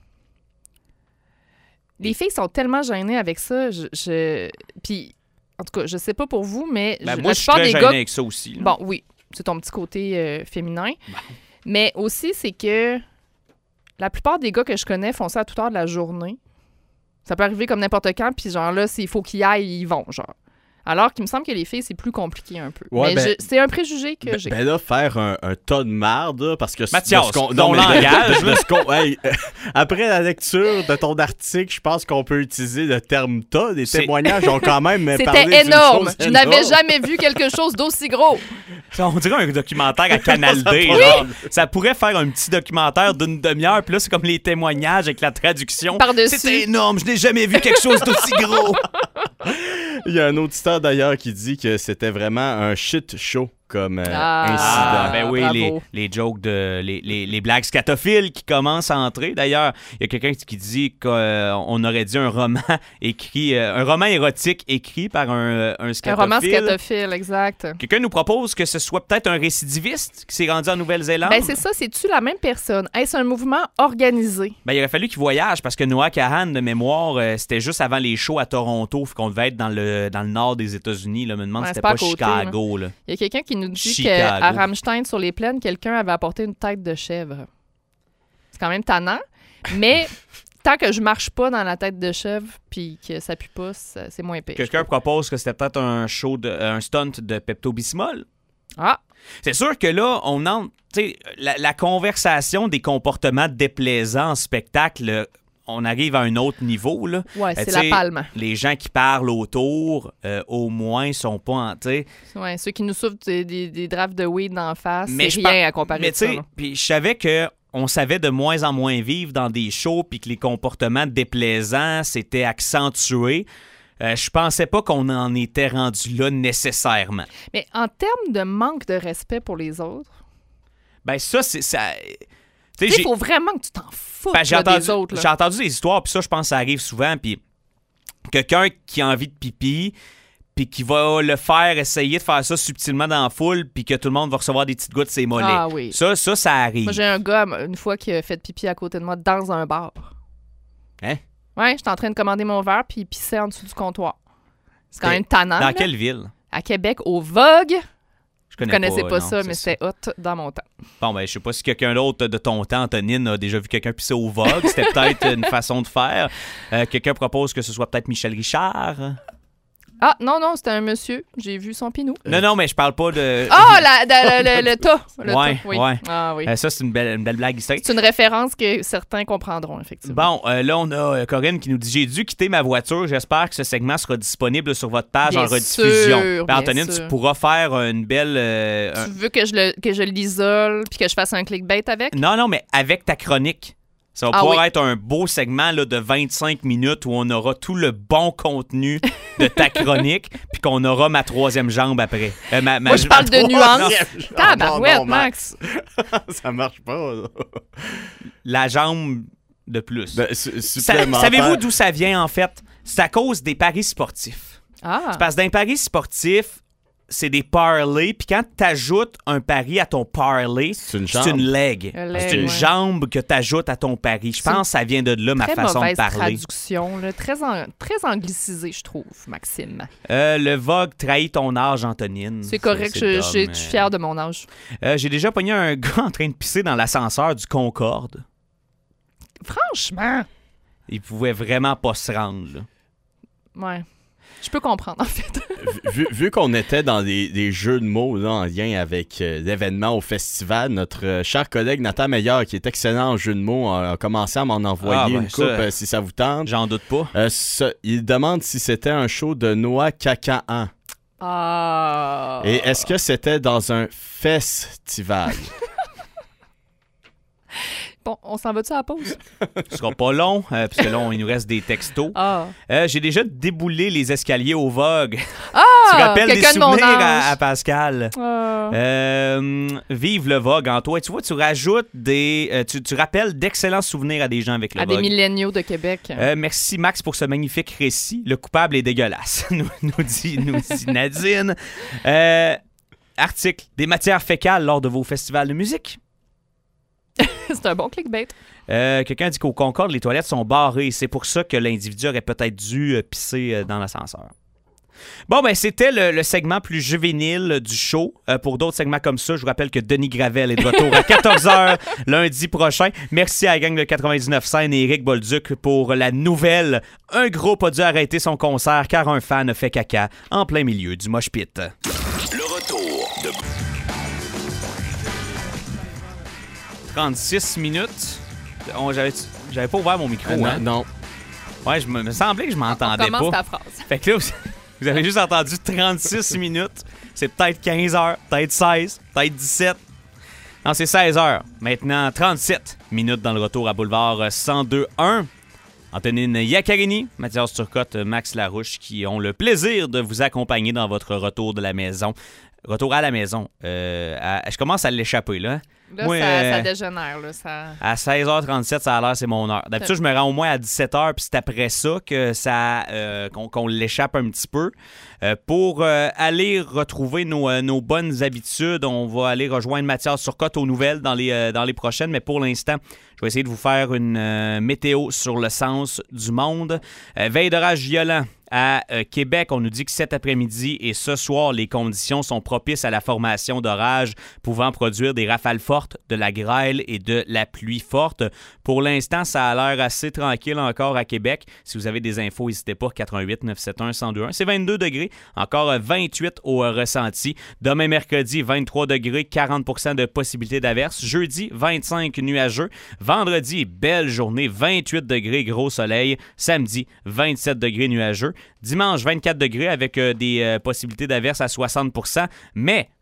Les filles sont tellement gênées avec ça. Je, je... Puis, en tout cas, je sais pas pour vous, mais... Ben je, moi, je suis très des gênée gars... avec ça aussi. Là. Bon, oui, c'est ton petit côté euh, féminin. Bon. Mais aussi, c'est que la plupart des gars que je connais font ça à toute heure de la journée. Ça peut arriver comme n'importe quand, puis genre là, s'il faut qu'ils aillent, ils vont, genre. Alors qu'il me semble que les filles, c'est plus compliqué un peu. Ouais, mais ben, je, c'est un préjugé que ben, j'ai. Ben là, faire un, un tas de marde, là, parce que... Mathias, ton langage. hey, après la lecture de ton article, je pense qu'on peut utiliser le terme tas. Les c'est... témoignages ont quand même parlé C'était énorme. Je énorme. n'avais jamais vu quelque chose d'aussi gros. On dirait un documentaire à Canal D. Genre. Ça pourrait faire un petit documentaire d'une demi-heure, puis là, c'est comme les témoignages avec la traduction. Par-dessus. C'était énorme. Je n'ai jamais vu quelque chose d'aussi gros. Il y a un auditeur d'ailleurs qui dit que c'était vraiment un shit show comme euh, ah, incident. Ah, ben oui, les, les jokes de... Les, les, les blagues scatophiles qui commencent à entrer. D'ailleurs, il y a quelqu'un qui dit qu'on euh, aurait dit un roman écrit... Euh, un roman érotique écrit par un, un scatophile. Un roman scatophile, exact. Quelqu'un nous propose que ce soit peut-être un récidiviste qui s'est rendu en Nouvelle-Zélande. Ben c'est ça, c'est-tu la même personne? Est-ce un mouvement organisé? Ben il aurait fallu qu'il voyage parce que Noah Kahan, de mémoire, euh, c'était juste avant les shows à Toronto, qu'on devait être dans le, dans le nord des États-Unis. Là. Me demande ouais, si c'était pas, pas côté, Chicago. Là. Il y a quelqu'un qui nous dit Chicago. qu'à Rammstein, sur les plaines, quelqu'un avait apporté une tête de chèvre. C'est quand même tannant, mais tant que je marche pas dans la tête de chèvre puis que ça pue pas, c'est moins pire. Quelqu'un propose que c'était peut-être un show, de, un stunt de Pepto-Bismol. Ah! C'est sûr que là, on entre, tu sais, la, la conversation des comportements déplaisants en spectacle, on arrive à un autre niveau, là. Ouais, c'est euh, la palme. Les gens qui parlent autour, euh, au moins, sont pas en, tu sais... Ouais, ceux qui nous souffrent des, des, des drafts de weed d'en face, mais c'est rien par... à comparer mais de ça. Puis je savais que on savait de moins en moins vivre dans des shows puis que les comportements déplaisants s'étaient accentués. Euh, je pensais pas qu'on en était rendu là nécessairement. Mais en termes de manque de respect pour les autres... Ben ça, c'est... ça... Tu sais, il faut vraiment que tu t'en fous ben, j'ai entendu, des autres. Là. J'ai entendu des histoires, puis ça, je pense que ça arrive souvent, puis quelqu'un qui a envie de pipi, puis qui va le faire, essayer de faire ça subtilement dans la foule, puis que tout le monde va recevoir des petites gouttes de ses mollets. Ah oui. Ça, ça, ça arrive. Moi, j'ai un gars, une fois, qui a fait pipi à côté de moi dans un bar. Hein? Ouais, j'étais en train de commander mon verre, puis il pissait en dessous du comptoir. C'est quand Et même tannant. Dans là. quelle ville? À Québec, au Vogue. Je connais Vous connaissez pas, pas non, ça, mais ça. c'était hot dans mon temps. Bon, ben, je sais pas si quelqu'un d'autre de ton temps, Antonine, a déjà vu quelqu'un pisser au Vogue. C'était peut-être une façon de faire. Euh, quelqu'un propose que ce soit peut-être Michel Richard. Ah, non, non, c'était un monsieur. J'ai vu son pinou. Non, non, mais je parle pas de... Ah, la, la, le, le, le tas. Le ouais, tas, oui. ouais. Ah, oui. Euh, ça, c'est une belle, une belle blague historique. C'est une référence que certains comprendront, effectivement. Bon, euh, là, on a euh, Corinne qui nous dit « J'ai dû quitter ma voiture. J'espère que ce segment sera disponible sur votre page bien en rediffusion. sûr, » Ben, Antonine, sûr. tu pourras faire une belle... Euh, Tu un... veux que je, le, que je l'isole puis que je fasse un clickbait avec? Non, non, mais avec ta chronique. Ça va ah, pouvoir oui. être un beau segment là, de vingt-cinq minutes où on aura tout le bon contenu de ta chronique puis qu'on aura ma troisième jambe après. Euh, ma, ma, Moi, je parle de nuances. Ah, Tabarouette, Max. Ça marche pas. Là. La jambe de plus. Ben, su- Sa- savez-vous d'où ça vient, en fait? C'est à cause des paris sportifs. Ah. C'est parce que dans les paris sportifs, c'est des parlays, puis quand tu ajoutes un pari à ton parlay, c'est une, c'est une leg. Un leg, C'est une ouais. jambe que tu ajoutes à ton pari. Je C'est pense que ça vient de là, ma Très façon de mauvaise parler. traduction, là, très, en, très anglicisée, je trouve, Maxime. Euh, le Vogue trahit ton âge, Antonine. C'est correct, c'est je, dumb, je, je mais- suis fière de mon âge. Euh, J'ai déjà pogné un gars en train de pisser dans l'ascenseur du Concorde. Franchement, Il pouvait vraiment pas se rendre. Là. ouais. Je peux comprendre, en fait. vu, vu qu'on était dans des, des jeux de mots là, en lien avec euh, l'événement au festival, notre euh, cher collègue Nathan Meilleur, qui est excellent en jeu de mots, a, a commencé à m'en envoyer Ah, ben, une coupe ça, euh, si ça vous tente. J'en doute pas. Euh, ça- il demande si c'était un show de Noah Kakaan. Ah. Et est-ce que c'était dans un festival? Bon, on s'en va-tu à la pause? Ce sera pas long, euh, parce que là, on- il nous reste des textos. Ah. Euh, J'ai déjà déboulé les escaliers au Vogue. Ah! Tu rappelles des quelqu'un de mon souvenirs à, âge. à Pascal. Ah. Euh, vive le Vogue en toi. Tu vois, tu rajoutes des... euh, tu, tu rappelles d'excellents souvenirs à des gens avec le à Vogue. des milléniaux de Québec. Euh, merci Max pour ce magnifique récit. Le coupable est dégueulasse, nous, nous, dit, nous dit Nadine. Euh, article. Des matières fécales lors de vos festivals de musique. C'est un bon clickbait. Euh, Quelqu'un dit qu'au Concorde, les toilettes sont barrées. C'est pour ça que l'individu aurait peut-être dû euh, pisser euh, dans l'ascenseur. Bon, ben c'était le, le segment plus juvénile du show. Euh, pour d'autres segments comme ça, je vous rappelle que Denis Gravel est de retour à quatorze heures lundi prochain. Merci à la gang de quatre-vingt-dix-neuf scènes et Éric Bolduc pour la nouvelle. Un groupe a dû arrêter son concert car un fan a fait caca en plein milieu du mosh pit. Le retour de trente-six minutes. On- J'avais j'avais pas ouvert mon micro, Euh, non, hein? non. Ouais, je me, me semblait que je On m'entendais commence pas. ta phrase. Fait que là, vous, vous avez juste entendu trente-six minutes. C'est peut-être quinze heures, peut-être seize, peut-être dix-sept. Non, c'est seize heures. Maintenant, trente-sept minutes dans le retour à Boulevard cent deux un. Antonine Iaccarini, Mathias Turcotte, Max Larouche qui ont le plaisir de vous accompagner dans votre retour de la maison. Retour à la maison. Euh, à- je commence à l'échapper, là. Là, Moi, ça, euh, ça dégénère. Là, ça... À seize heures trente-sept, ça a l'air, c'est mon heure. D'habitude, je me rends au moins à dix-sept heures, puis c'est après ça que ça euh, qu'on, qu'on l'échappe un petit peu. Euh, pour euh, aller retrouver nos, euh, nos bonnes habitudes, on va aller rejoindre Mathias Turcotte aux nouvelles dans les, euh, dans les prochaines, mais pour l'instant, je vais essayer de vous faire une euh, météo sur le sens du monde. Euh, veille d'orage violent. À euh, Québec, on nous dit que cet après-midi et ce soir, les conditions sont propices à la formation d'orages pouvant produire des rafales fortes, de la grêle et de la pluie forte. Pour l'instant, ça a l'air assez tranquille encore à Québec. Si vous avez des infos, n'hésitez pas, quatre un huit neuf sept un un zéro deux un. C'est vingt-deux degrés, encore vingt-huit au euh, ressenti. Demain, mercredi, vingt-trois degrés, quarante pour cent de possibilité d'averse. Jeudi, vingt-cinq nuageux. Vendredi, belle journée, vingt-huit degrés, gros soleil. Samedi, vingt-sept degrés nuageux. Dimanche, vingt-quatre degrés avec euh, des euh, possibilités d'averse à soixante pour cent. Mais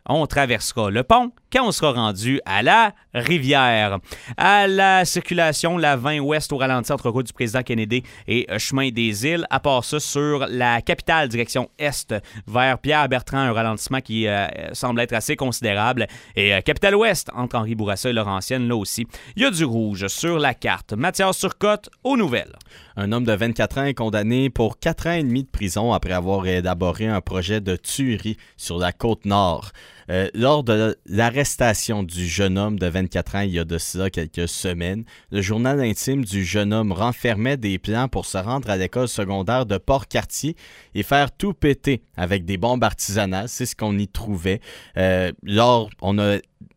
On traversera le pont quand on sera rendu à la rivière. À la circulation, la vingt ouest au ralenti entre route du président Kennedy et chemin des Îles. À part ça, sur la capitale, direction est, vers Pierre-Bertrand, un ralentissement qui euh, semble être assez considérable. Et euh, capitale ouest, entre Henri Bourassa et Laurentienne, là aussi, il y a du rouge sur la carte. Mathias Turcotte, aux nouvelles. Un homme de vingt-quatre ans est condamné pour quatre ans et demi de prison après avoir élaboré un projet de tuerie sur la Côte-Nord. Euh, lors de l'arrestation du jeune homme de vingt-quatre ans il y a de cela quelques semaines, le journal intime du jeune homme renfermait des plans pour se rendre à l'école secondaire de Port-Cartier et faire tout péter avec des bombes artisanales. C'est ce qu'on y trouvait. Euh, lors, on a...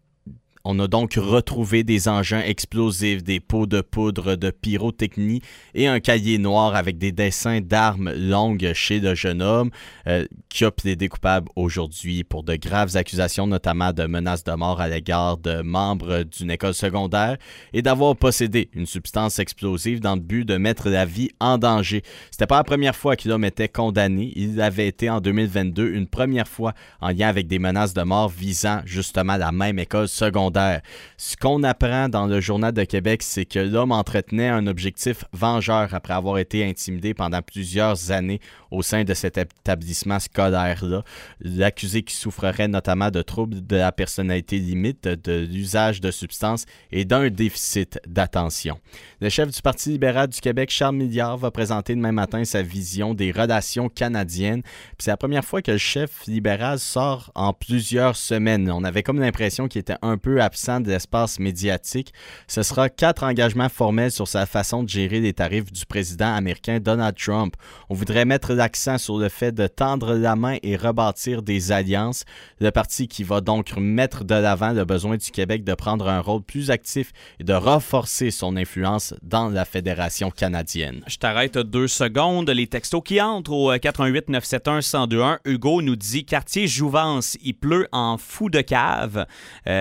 On a donc retrouvé des engins explosifs, des pots de poudre de pyrotechnie et un cahier noir avec des dessins d'armes longues chez le jeune homme euh, qui a plaidé coupable aujourd'hui pour de graves accusations, notamment de menaces de mort à l'égard de membres d'une école secondaire et d'avoir possédé une substance explosive dans le but de mettre la vie en danger. C'était pas la première fois qu'il l'homme était condamné. Il avait été en deux mille vingt-deux une première fois en lien avec des menaces de mort visant justement la même école secondaire. Ce qu'on apprend dans le Journal de Québec, c'est que l'homme entretenait un objectif vengeur après avoir été intimidé pendant plusieurs années au sein de cet établissement scolaire-là. L'accusé qui souffrerait notamment de troubles de la personnalité limite, de l'usage de substances et d'un déficit d'attention. Le chef du Parti libéral du Québec, Charles Milliard, va présenter demain matin sa vision des relations canadiennes. Puis c'est la première fois que le chef libéral sort en plusieurs semaines. On avait comme l'impression qu'il était un peu absent de l'espace médiatique. Ce sera quatre engagements formels sur sa façon de gérer les tarifs du président américain Donald Trump. On voudrait mettre l'accent sur le fait de tendre la main et rebâtir des alliances. Le parti qui va donc mettre de l'avant le besoin du Québec de prendre un rôle plus actif et de renforcer son influence dans la Fédération canadienne. Je t'arrête deux secondes. Les textos qui entrent au quatre un huit neuf sept un un zéro deux un. Hugo nous dit « Quartier Jouvence, il pleut en fou de cave. Euh, »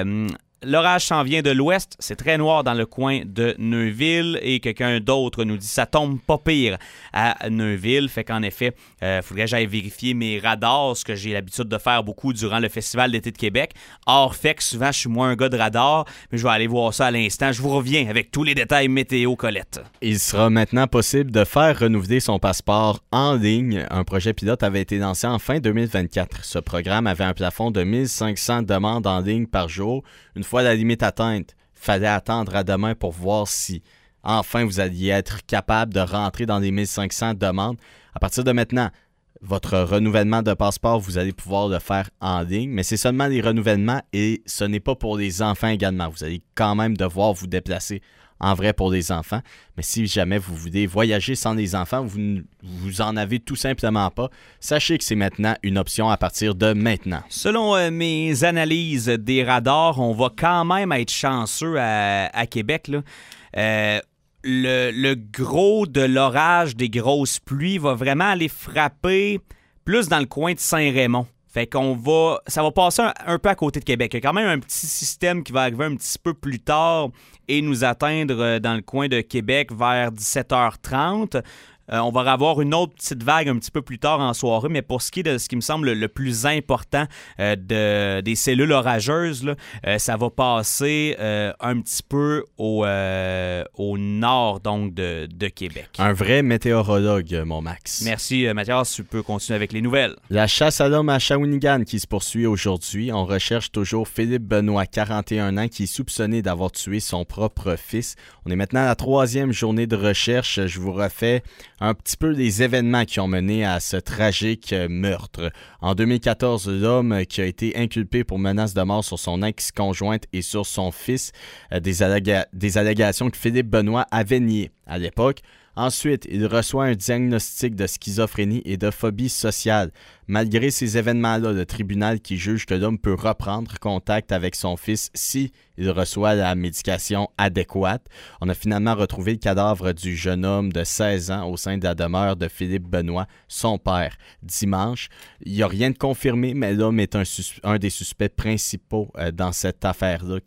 L'orage s'en vient de l'ouest, c'est très noir dans le coin de Neuville et quelqu'un d'autre nous dit ça tombe pas pire à Neuville. Fait qu'en effet, il euh, faudrait que j'aille vérifier mes radars, ce que j'ai l'habitude de faire beaucoup durant le Festival d'été de Québec. Or, fait que souvent, je suis moins un gars de radar, mais je vais aller voir ça à l'instant. Je vous reviens avec tous les détails météo, Colette. Il sera maintenant possible de faire renouveler son passeport en ligne. Un projet pilote avait été lancé en fin deux mille vingt-quatre. Ce programme avait un plafond de mille cinq cents demandes en ligne par jour. Une fois la limite atteinte, il fallait attendre à demain pour voir si enfin vous alliez être capable de rentrer dans les mille cinq cents demandes. À partir de maintenant, votre renouvellement de passeport, vous allez pouvoir le faire en ligne, mais c'est seulement les renouvellements et ce n'est pas pour les enfants également. Vous allez quand même devoir vous déplacer en vrai pour les enfants. Mais si jamais vous voulez voyager sans les enfants, vous vous en avez tout simplement pas, sachez que c'est maintenant une option à partir de maintenant. Selon euh, mes analyses des radars, on va quand même être chanceux à, à Québec, là. Euh, le, le gros de l'orage, des grosses pluies, va vraiment aller frapper plus dans le coin de Saint-Raymond. Fait qu'on va, ça va passer un, un peu à côté de Québec. Il y a quand même un petit système qui va arriver un petit peu plus tard et nous atteindre dans le coin de Québec vers dix-sept heures trente. Euh, on va avoir une autre petite vague un petit peu plus tard en soirée, mais pour ce qui est de ce qui me semble le plus important euh, de, des cellules orageuses, là, euh, ça va passer euh, un petit peu au, euh, au nord donc de, de Québec. Un vrai météorologue, mon Max. Merci Mathias, tu peux continuer avec les nouvelles. La chasse à l'homme à Shawinigan qui se poursuit aujourd'hui. On recherche toujours Philippe Benoît, quarante et un ans, qui est soupçonné d'avoir tué son propre fils. On est maintenant à la troisième journée de recherche. Je vous refais un petit peu les événements qui ont mené à ce tragique meurtre. En deux mille quatorze, l'homme qui a été inculpé pour menace de mort sur son ex-conjointe et sur son fils, euh, des, alléga- des allégations que Philippe Benoît avait niées à l'époque. Ensuite, il reçoit un diagnostic de schizophrénie et de phobie sociale. Malgré ces événements-là, le tribunal qui juge que l'homme peut reprendre contact avec son fils si il reçoit la médication adéquate. On a finalement retrouvé le cadavre du jeune homme de seize ans au sein de la demeure de Philippe Benoît, son père, dimanche. Il n'y a rien de confirmé, mais l'homme est un, sus- un des suspects principaux euh, dans cette affaire-là qui est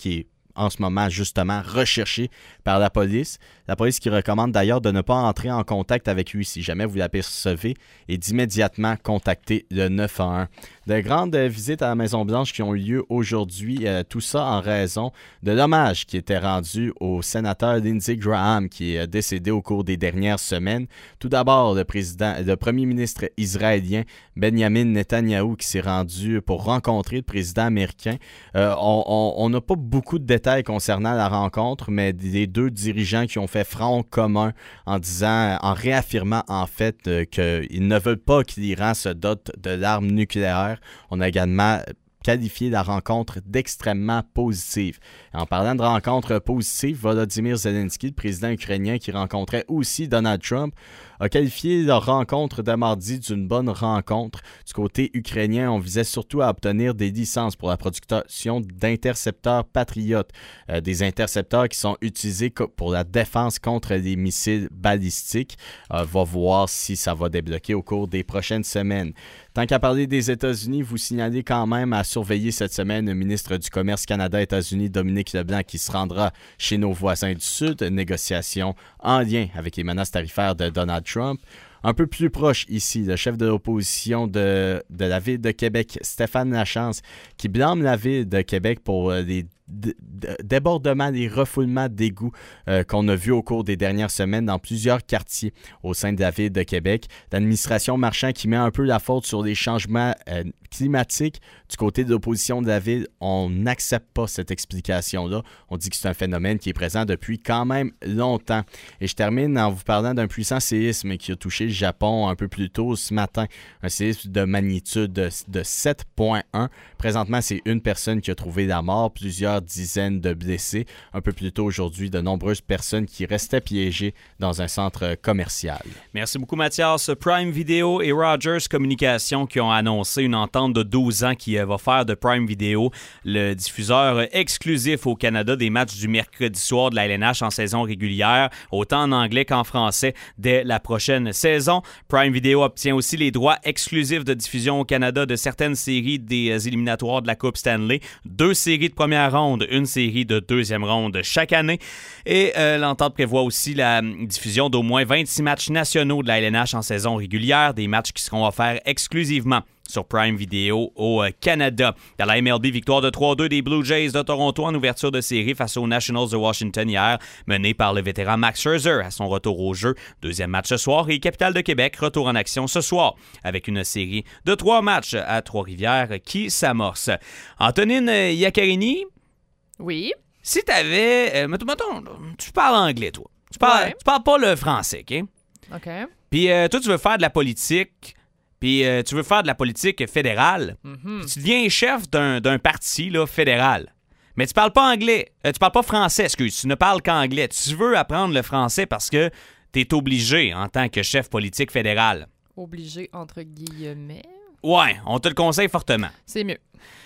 en ce moment justement recherché par la police. La police qui recommande d'ailleurs de ne pas entrer en contact avec lui si jamais vous l'apercevez et d'immédiatement contacter le neuf un un. De grandes visites à la Maison-Blanche qui ont eu lieu aujourd'hui, euh, tout ça en raison de l'hommage qui était rendu au sénateur Lindsey Graham qui est décédé au cours des dernières semaines. Tout d'abord, le président, le premier ministre israélien Benjamin Netanyahou qui s'est rendu pour rencontrer le président américain. Euh, on n'a pas beaucoup de détails concernant la rencontre, mais les deux dirigeants qui ont fait front commun en disant, en réaffirmant en fait euh, qu'ils ne veulent pas que l'Iran se dote de l'arme nucléaire. On a également qualifié la rencontre d'extrêmement positive. En parlant de rencontre positive, Volodymyr Zelensky, le président ukrainien qui rencontrait aussi Donald Trump, a qualifié leur rencontre de mardi d'une bonne rencontre. Du côté ukrainien, on visait surtout à obtenir des licences pour la production d'intercepteurs patriotes, euh, des intercepteurs qui sont utilisés pour la défense contre les missiles balistiques. Euh, va voir si ça va débloquer au cours des prochaines semaines. Tant qu'à parler des États-Unis, vous signalez quand même à surveiller cette semaine le ministre du Commerce Canada-États-Unis, Dominique Leblanc, qui se rendra chez nos voisins du Sud. Négociation en lien avec les menaces tarifaires de Donald Trump. Un peu plus proche ici, le chef de l'opposition de, de la Ville de Québec, Stéphane Lachance, qui blâme la Ville de Québec pour les d- d- débordements, les refoulements d'égouts euh, qu'on a vus au cours des dernières semaines dans plusieurs quartiers au sein de la Ville de Québec. L'administration Marchand qui met un peu la faute sur les changements euh, climatiques. Du côté de l'opposition de la Ville, on n'accepte pas cette explication-là. On dit que c'est un phénomène qui est présent depuis quand même longtemps. Et je termine en vous parlant d'un puissant séisme qui a touché le Japon un peu plus tôt ce matin. Un séisme de magnitude de, de sept virgule un. Présentement, c'est une personne qui a trouvé la mort, plusieurs dizaines de blessés. Un peu plus tôt aujourd'hui, de nombreuses personnes qui restaient piégées dans un centre commercial. Merci beaucoup, Mathias. Prime Video et Rogers Communications qui ont annoncé une entente de douze ans qui va faire de Prime Video le diffuseur exclusif au Canada des matchs du mercredi soir de la L N H en saison régulière, autant en anglais qu'en français dès la prochaine saison. Prime Video obtient aussi les droits exclusifs de diffusion au Canada de certaines séries des éliminatoires de la Coupe Stanley, deux séries de première ronde, une série de deuxième ronde chaque année. Et euh, l'entente prévoit aussi la diffusion d'au moins vingt-six matchs nationaux de la L N H en saison régulière, des matchs qui seront offerts exclusivement sur Prime Video au Canada. Dans la M L B, victoire de trois deux des Blue Jays de Toronto en ouverture de série face aux Nationals de Washington hier, menée par le vétéran Max Scherzer à son retour au jeu. Deuxième match ce soir et Capitale de Québec retour en action ce soir avec une série de trois matchs à Trois-Rivières qui s'amorce. Antonine Iaccarini? Oui? Si t'avais... Euh, mettons, mettons, tu parles anglais, toi. Tu parles, ouais. tu parles pas le français, OK? OK. Puis euh, toi, tu veux faire de la politique... Puis euh, tu veux faire de la politique fédérale, Mm-hmm. puis tu deviens chef d'un, d'un parti là, fédéral. Mais tu parles pas anglais, euh, tu parles pas français, excuse, tu ne parles qu'anglais. Tu veux apprendre le français parce que tu es obligé en tant que chef politique fédéral. Obligé, entre guillemets. Ouais, on te le conseille fortement. C'est mieux.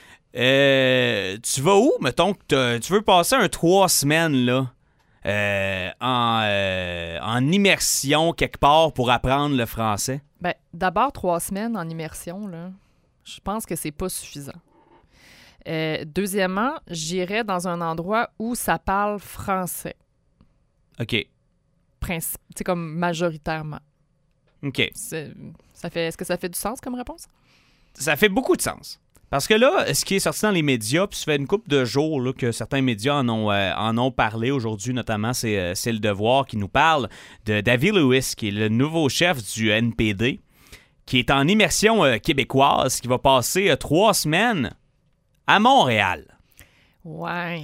Euh, tu vas où, mettons, que tu veux passer un trois semaines, là, euh, en, euh, en immersion quelque part pour apprendre le français? Ben, d'abord, trois semaines en immersion, là, je pense que c'est pas suffisant. Euh, deuxièmement, j'irais dans un endroit où ça parle français. OK. Princi- c'est comme majoritairement. OK. C'est, ça fait, est-ce que ça fait du sens comme réponse? Ça fait beaucoup de sens. Parce que là, ce qui est sorti dans les médias, puis ça fait une couple de jours là, que certains médias en ont, euh, en ont parlé aujourd'hui, notamment c'est, euh, c'est Le Devoir qui nous parle de David Lewis, qui est le nouveau chef du N P D, qui est en immersion euh, québécoise, qui va passer euh, trois semaines à Montréal. Ouais.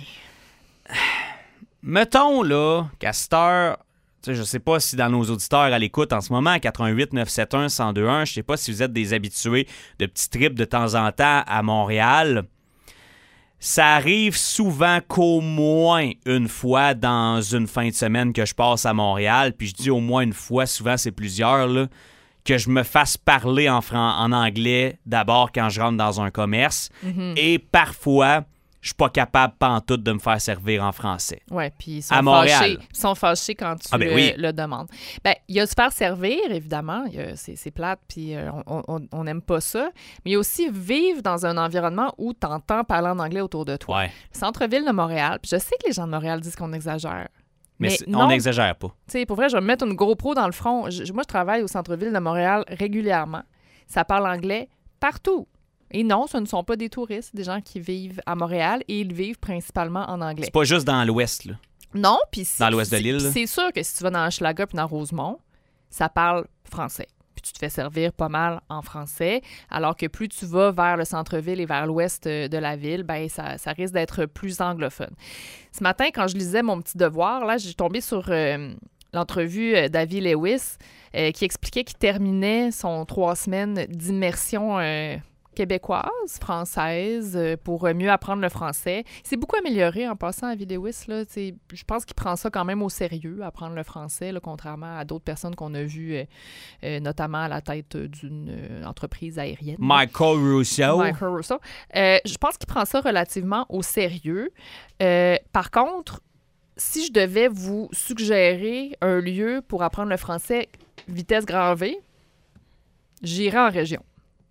Mettons, là, qu'à cette heure, tu sais, je sais pas si dans nos auditeurs à l'écoute en ce moment, quatre-vingt-huit neuf cent soixante-et-un cent deux un, je sais pas si vous êtes des habitués de petits trips de temps en temps à Montréal. Ça arrive souvent qu'au moins une fois dans une fin de semaine que je passe à Montréal, puis je dis au moins une fois, souvent c'est plusieurs, là, que je me fasse parler en, fran- en anglais d'abord quand je rentre dans un commerce, Mm-hmm. et parfois je suis pas capable pantoute de me faire servir en français. Oui, puis ils sont à Montréal. fâchés, ils sont fâchés quand tu ah ben le, oui. le demandes. Ben, il y a se faire servir, évidemment, il y a, c'est, c'est plate, puis euh, on n'aime pas ça, mais il y a aussi vivre dans un environnement où tu entends parler en anglais autour de toi. Ouais. Centre-ville de Montréal, puis je sais que les gens de Montréal disent qu'on exagère. Mais, mais non, on n'exagère pas. Tu sais, pour vrai, je vais me mettre une GoPro dans le front. Je, moi, je travaille au centre-ville de Montréal régulièrement. Ça parle anglais partout. Et non, ce ne sont pas des touristes, des gens qui vivent à Montréal et ils vivent principalement en anglais. C'est pas juste dans l'ouest, là. Non, puis dans l'ouest de l'île. C'est, c'est sûr que si tu vas dans Hochelaga puis dans Rosemont, ça parle français. Puis tu te fais servir pas mal en français, alors que plus tu vas vers le centre-ville et vers l'ouest de la ville, ben ça, ça risque d'être plus anglophone. Ce matin, quand je lisais mon petit devoir, là, j'ai tombé sur euh, l'entrevue d'Avi Lewis euh, qui expliquait qu'il terminait son trois semaines d'immersion euh, québécoise, française, euh, pour mieux apprendre le français. Il s'est beaucoup amélioré en passant à Avi Lewis. Là, je pense qu'il prend ça quand même au sérieux, apprendre le français, là, contrairement à d'autres personnes qu'on a vues, euh, euh, notamment à la tête d'une euh, entreprise aérienne. Michael Rousseau. Michael Rousseau. Euh, je pense qu'il prend ça relativement au sérieux. Euh, par contre, si je devais vous suggérer un lieu pour apprendre le français vitesse grand V, j'irais en région.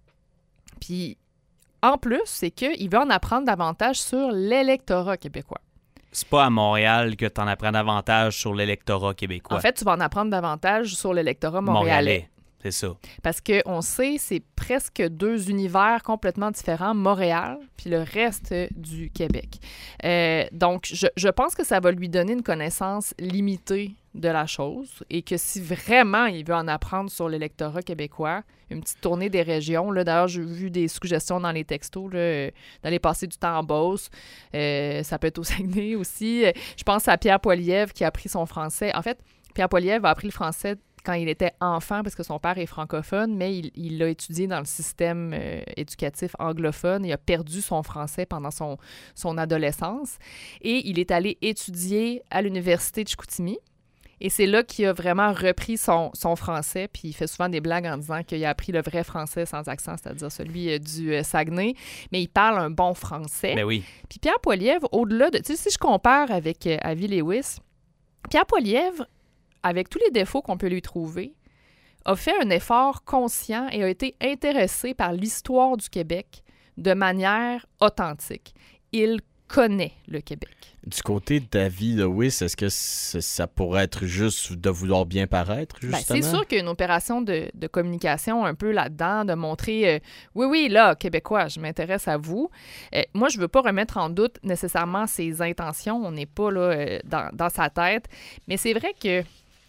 Puis, en plus, c'est qu'il veut en apprendre davantage sur l'électorat québécois. C'est pas à Montréal que tu en apprends davantage sur l'électorat québécois. En fait, tu vas en apprendre davantage sur l'électorat montréalais. Montréalais, c'est ça. Parce qu'on sait, c'est presque deux univers complètement différents, Montréal puis le reste du Québec. Euh, donc, je, je pense que ça va lui donner une connaissance limitée de la chose et que si vraiment il veut en apprendre sur l'électorat québécois, une petite tournée des régions. Là, d'ailleurs, j'ai vu des suggestions dans les textos là, d'aller passer du temps en Beauce. Euh, ça peut être au Saguenay aussi. Je pense à Pierre Poilievre qui a appris son français. En fait, Pierre Poilievre a appris le français quand il était enfant parce que son père est francophone, mais il, il l'a étudié dans le système euh, éducatif anglophone. Il a perdu son français pendant son, son adolescence et il est allé étudier à l'Université de Chicoutimi. Et c'est là qu'il a vraiment repris son, son français, puis il fait souvent des blagues en disant qu'il a appris le vrai français sans accent, c'est-à-dire celui euh, du euh, Saguenay, mais il parle un bon français. Ben oui. Puis Pierre Poilievre, au-delà de... Tu sais, si je compare avec euh, Avi Lewis, Pierre Poilievre, avec tous les défauts qu'on peut lui trouver, a fait un effort conscient et a été intéressé par l'histoire du Québec de manière authentique. Il connaît le Québec. Du côté d'Avi Lewis, est-ce que c- ça pourrait être juste de vouloir bien paraître, justement? Ben, c'est sûr qu'il y a une opération de, de communication un peu là-dedans, de montrer, euh, oui, oui, là, Québécois, je m'intéresse à vous. Euh, moi, je ne veux pas remettre en doute nécessairement ses intentions. On n'est pas là euh, dans, dans sa tête. Mais c'est vrai que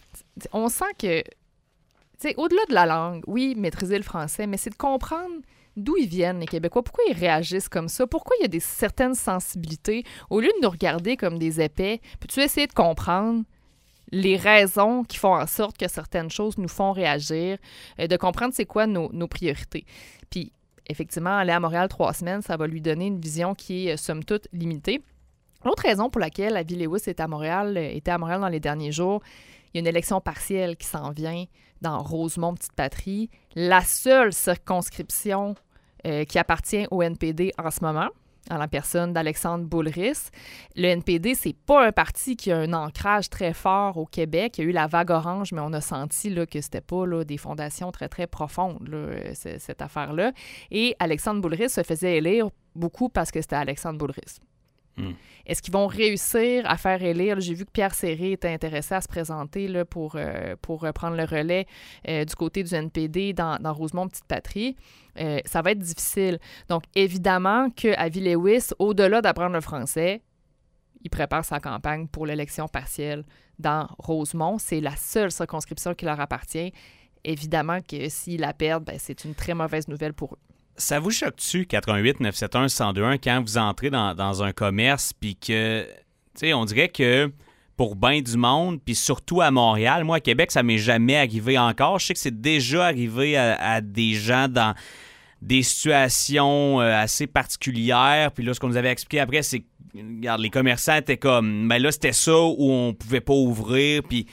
on sent que, tu sais, au-delà de la langue, oui, maîtriser le français, mais c'est de comprendre d'où ils viennent, les Québécois, pourquoi ils réagissent comme ça, pourquoi il y a des certaines sensibilités. Au lieu de nous regarder comme des épais, peux-tu essayer de comprendre les raisons qui font en sorte que certaines choses nous font réagir, euh, de comprendre c'est quoi nos, nos priorités. Puis, effectivement, aller à Montréal trois semaines, ça va lui donner une vision qui est, somme toute, limitée. L'autre raison pour laquelle Avi Lewis est à Montréal, était à Montréal dans les derniers jours, il y a une élection partielle qui s'en vient dans Rosemont, Petite-Patrie, la seule circonscription euh, qui appartient au N P D en ce moment, en la personne d'Alexandre Boulris. Le N P D, c'est pas un parti qui a un ancrage très fort au Québec. Il y a eu la vague orange, mais on a senti là, que c'était pas là, des fondations très, très profondes, là, c- cette affaire-là. Et Alexandre Boulris se faisait élire beaucoup parce que c'était Alexandre Boulris. Mm. Est-ce qu'ils vont réussir à faire élire? J'ai vu que Pierre Serré était intéressé à se présenter là, pour, euh, pour prendre le relais euh, du côté du N P D dans, dans Rosemont, Petite-Patrie. Euh, ça va être difficile. Donc, évidemment qu'Avi Lewis, au-delà d'apprendre le français, il prépare sa campagne pour l'élection partielle dans Rosemont. C'est la seule circonscription qui leur appartient. Évidemment que s'ils la perdent, ben, c'est une très mauvaise nouvelle pour eux. Ça vous choque-tu, quatre-vingt-huit neuf sept un un zéro deux un, quand vous entrez dans, dans un commerce, puis que, tu sais, on dirait que pour bien du monde, puis surtout à Montréal, moi, à Québec, ça m'est jamais arrivé encore. Je sais que c'est déjà arrivé à, à des gens dans des situations euh, assez particulières, puis là, ce qu'on nous avait expliqué après, c'est que, regarde, les commerçants étaient comme, ben là, c'était ça où on pouvait pas ouvrir, puis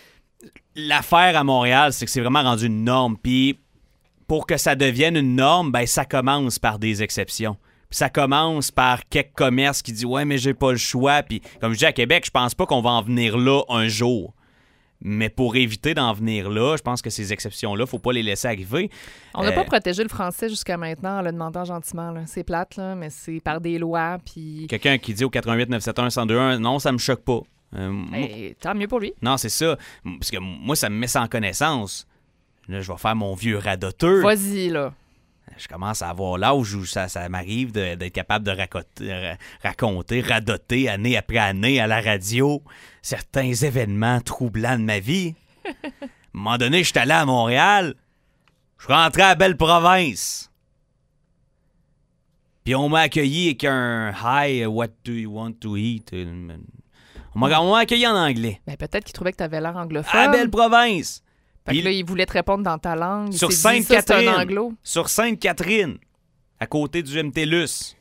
l'affaire à Montréal, c'est que c'est vraiment rendu une norme, puis pour que ça devienne une norme, ben ça commence par des exceptions. Puis ça commence par quelques commerces qui disent « Ouais, mais j'ai pas le choix. » Puis comme je dis à Québec, je pense pas qu'on va en venir là un jour. Mais pour éviter d'en venir là, je pense que ces exceptions-là, faut pas les laisser arriver. On n'a euh... pas protégé le français jusqu'à maintenant en le demandant gentiment. Là. C'est plate, là, mais c'est par des lois. Puis... Quelqu'un qui dit au quatre un huit neuf sept un un zéro deux un, non, ça me choque pas. Euh, hey, moi... Tant mieux pour lui. Non, c'est ça. Parce que moi, ça me met sans connaissance. Là, je vais faire mon vieux radoteur. Vas-y, là. Je commence à avoir l'âge où ça, ça m'arrive de, d'être capable de raconter, raconter, radoter année après année à la radio certains événements troublants de ma vie. À un moment donné, je suis allé à Montréal, je suis rentré à Belle-Province. Puis on m'a accueilli avec un « Hi, what do you want to eat? » On m'a, on m'a accueilli en anglais. Ben, peut-être qu'il trouvait que tu avais l'air anglophone. À Belle-Province. Fait que là, il voulait te répondre dans ta langue. Sur Sainte-Catherine. Sur Sainte-Catherine, à côté du M T L U S.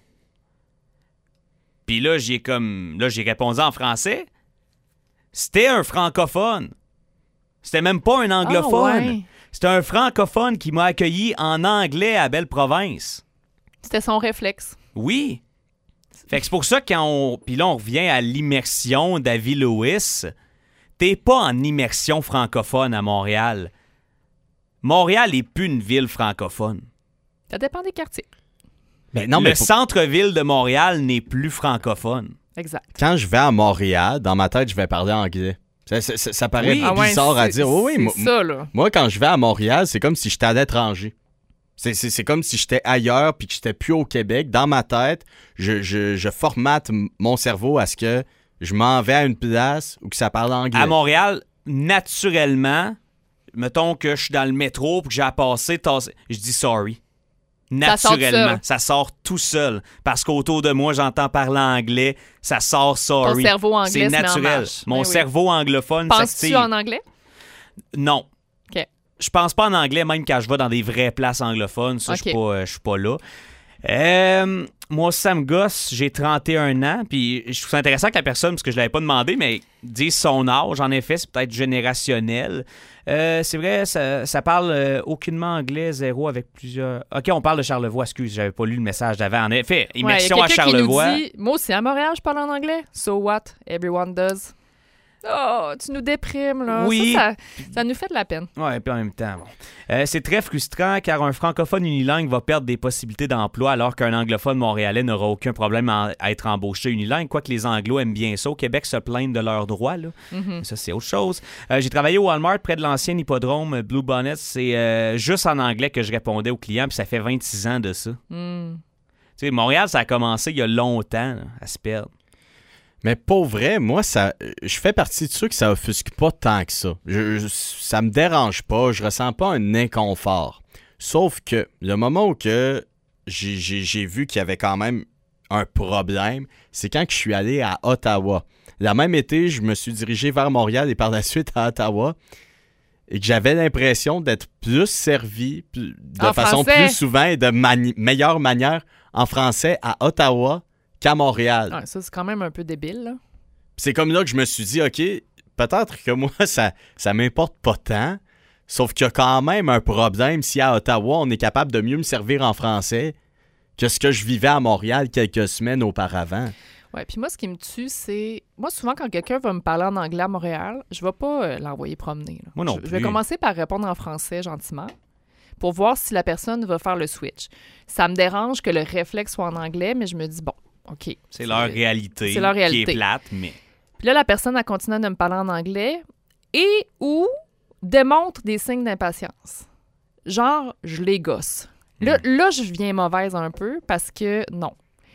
Puis là, j'ai comme. Là, j'ai répondu en français. C'était un francophone. C'était même pas un anglophone. Oh, ouais. C'était un francophone qui m'a accueilli en anglais à Belle-Province. C'était son réflexe. Oui. Fait que c'est pour ça que quand on. Puis là, on revient à l'immersion d'Avi Lewis. T'es pas en immersion francophone à Montréal. Montréal n'est plus une ville francophone. Ça dépend des quartiers. Mais non, Le mais faut... centre-ville de Montréal n'est plus francophone. Exact. Quand je vais à Montréal, dans ma tête, je vais parler anglais. Ça, ça, ça, ça paraît oui. bizarre ah ouais, à dire. Oui, oui, c'est ça, là. Moi, quand je vais à Montréal, c'est comme si j'étais à l'étranger. C'est, c'est, c'est comme si j'étais ailleurs puis que j'étais plus au Québec. Dans ma tête, je, je, je formate mon cerveau à ce que je m'en vais à une place où que ça parle anglais. À Montréal, naturellement, mettons que je suis dans le métro et que j'ai à passer, tasser, je dis sorry. Naturellement. Ça sort, ça sort tout seul. Parce qu'autour de moi, j'entends parler anglais. Ça sort sorry. Ton cerveau anglais c'est se met en naturel. marche. Mon oui, oui. cerveau anglophone Penses-tu s'active. en anglais? Non. OK. Je pense pas en anglais, même quand je vais dans des vraies places anglophones. Ça, okay. je suis pas, je suis pas là. Euh, moi, ça me gosse. J'ai trente et un ans. Puis je trouve ça intéressant que la personne, parce que je l'avais pas demandé, mais dise son âge. En effet, c'est peut-être générationnel. Euh, c'est vrai, ça, ça parle euh, aucunement anglais, zéro avec plusieurs... OK, on parle de Charlevoix, excuse, j'avais pas lu le message d'avant. En effet, immersion ouais, à Charlevoix. Qui nous dit, moi aussi, à Montréal, je parle en anglais. So what? Everyone does. Oh, tu nous déprimes, là. Oui. Ça, ça, ça nous fait de la peine. Oui, puis en même temps, bon. Euh, c'est très frustrant car un francophone unilingue va perdre des possibilités d'emploi alors qu'un anglophone montréalais n'aura aucun problème à, à être embauché unilingue, quoique les Anglos aiment bien ça. Au Québec, se plaignent de leurs droits, là. Mm-hmm. Ça, c'est autre chose. Euh, j'ai travaillé au Walmart près de l'ancien hippodrome Blue Bonnet. C'est euh, juste en anglais que je répondais aux clients, puis ça fait vingt-six ans de ça. Mm. Tu sais, Montréal, ça a commencé il y a longtemps là, à se perdre. Mais pour vrai, moi, ça, je fais partie de ceux que ça offusque pas tant que ça. Je, je, ça me dérange pas, je ressens pas un inconfort. Sauf que le moment où que j'ai, j'ai, j'ai vu qu'il y avait quand même un problème, c'est quand que je suis allé à Ottawa. La même été, je me suis dirigé vers Montréal et par la suite à Ottawa. Et que j'avais l'impression d'être plus servi plus, de en façon français. plus souvent et de mani- meilleure manière en français à Ottawa qu'à Montréal. Ouais, ça, c'est quand même un peu débile, là. C'est comme là que je me suis dit, OK, peut-être que moi, ça, ça m'importe pas tant, sauf qu'il y a quand même un problème si à Ottawa, on est capable de mieux me servir en français que ce que je vivais à Montréal quelques semaines auparavant. Ouais, puis moi, ce qui me tue, c'est... Moi, souvent, quand quelqu'un va me parler en anglais à Montréal, je vais pas euh, l'envoyer promener. Là. Moi non je, plus. Je vais commencer par répondre en français gentiment pour voir si la personne va faire le switch. Ça me dérange que le réflexe soit en anglais, mais je me dis, bon, OK. C'est, c'est leur réalité, c'est leur réalité qui est plate, mais... Puis là, la personne, elle continue de me parler en anglais et ou démontre des signes d'impatience. Genre, je les gosse. Là, mm. là, je viens mauvaise un peu parce que, non,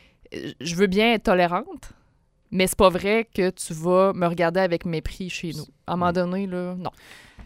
je veux bien être tolérante, mais c'est pas vrai que tu vas me regarder avec mépris chez nous. À un moment donné, là, non.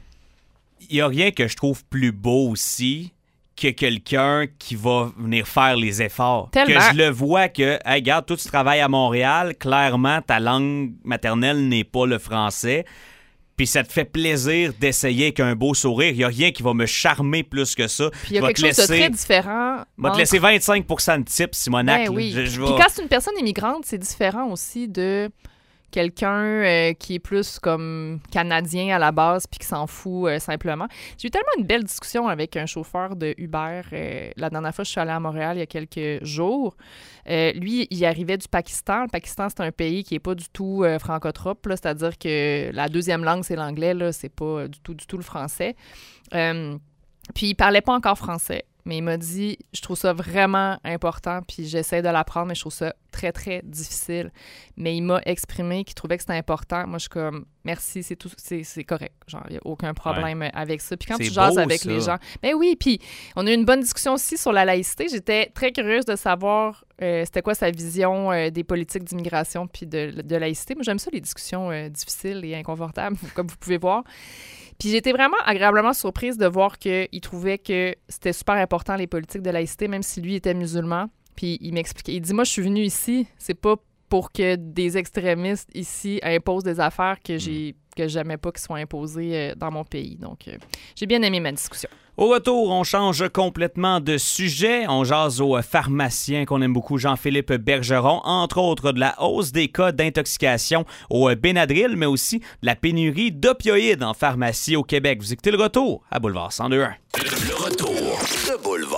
Il y a rien que je trouve plus beau aussi que quelqu'un qui va venir faire les efforts. Tellement. Que je le vois que, hey, regarde, toi, tu travailles à Montréal, clairement, ta langue maternelle n'est pas le français, puis ça te fait plaisir d'essayer avec un beau sourire. Il n'y a rien qui va me charmer plus que ça. Puis il y a quelque chose laisser, de très différent. Je vais te laisser vingt-cinq pour cent de tips, Simonac. Ben oui. Je, je Puis vais... quand c'est une personne immigrante, c'est différent aussi de quelqu'un euh, qui est plus comme canadien à la base puis qui s'en fout euh, simplement. J'ai eu tellement une belle discussion avec un chauffeur de Uber. Euh, la dernière fois, je suis allée à Montréal il y a quelques jours. Euh, lui, il arrivait du Pakistan. Le Pakistan, c'est un pays qui n'est pas du tout euh, francotrope, là, c'est-à-dire que la deuxième langue, c'est l'anglais, là, c'est pas du tout, du tout le français. Euh, puis, il parlait pas encore français. Mais il m'a dit, je trouve ça vraiment important, puis j'essaie de l'apprendre, mais je trouve ça très, très difficile. Mais il m'a exprimé qu'il trouvait que c'était important. Moi, je suis comme, merci, c'est tout, c'est, c'est correct. Genre, il n'y a aucun problème ouais. avec ça. Puis quand c'est tu jases beau, avec ça. les gens... Ben oui, puis on a eu une bonne discussion aussi sur la laïcité. J'étais très curieuse de savoir euh, c'était quoi sa vision euh, des politiques d'immigration puis de, de laïcité. Moi, j'aime ça, les discussions euh, difficiles et inconfortables, comme vous pouvez voir. Puis j'étais vraiment agréablement surprise de voir qu'il trouvait que c'était super important, les politiques de laïcité, même si lui était musulman. Puis il m'expliquait, il dit, moi, je suis venu ici, c'est pas pour que des extrémistes ici imposent des affaires que j'ai que j'aimais pas qu'ils soient imposées dans mon pays. Donc, euh, j'ai bien aimé ma discussion. Au retour, on change complètement de sujet. On jase au pharmacien qu'on aime beaucoup, Jean-Philippe Bergeron, entre autres de la hausse des cas d'intoxication au Benadryl, mais aussi de la pénurie d'opioïdes en pharmacie au Québec. Vous écoutez Le Retour à Boulevard cent deux point un. Le retour de Boulevard.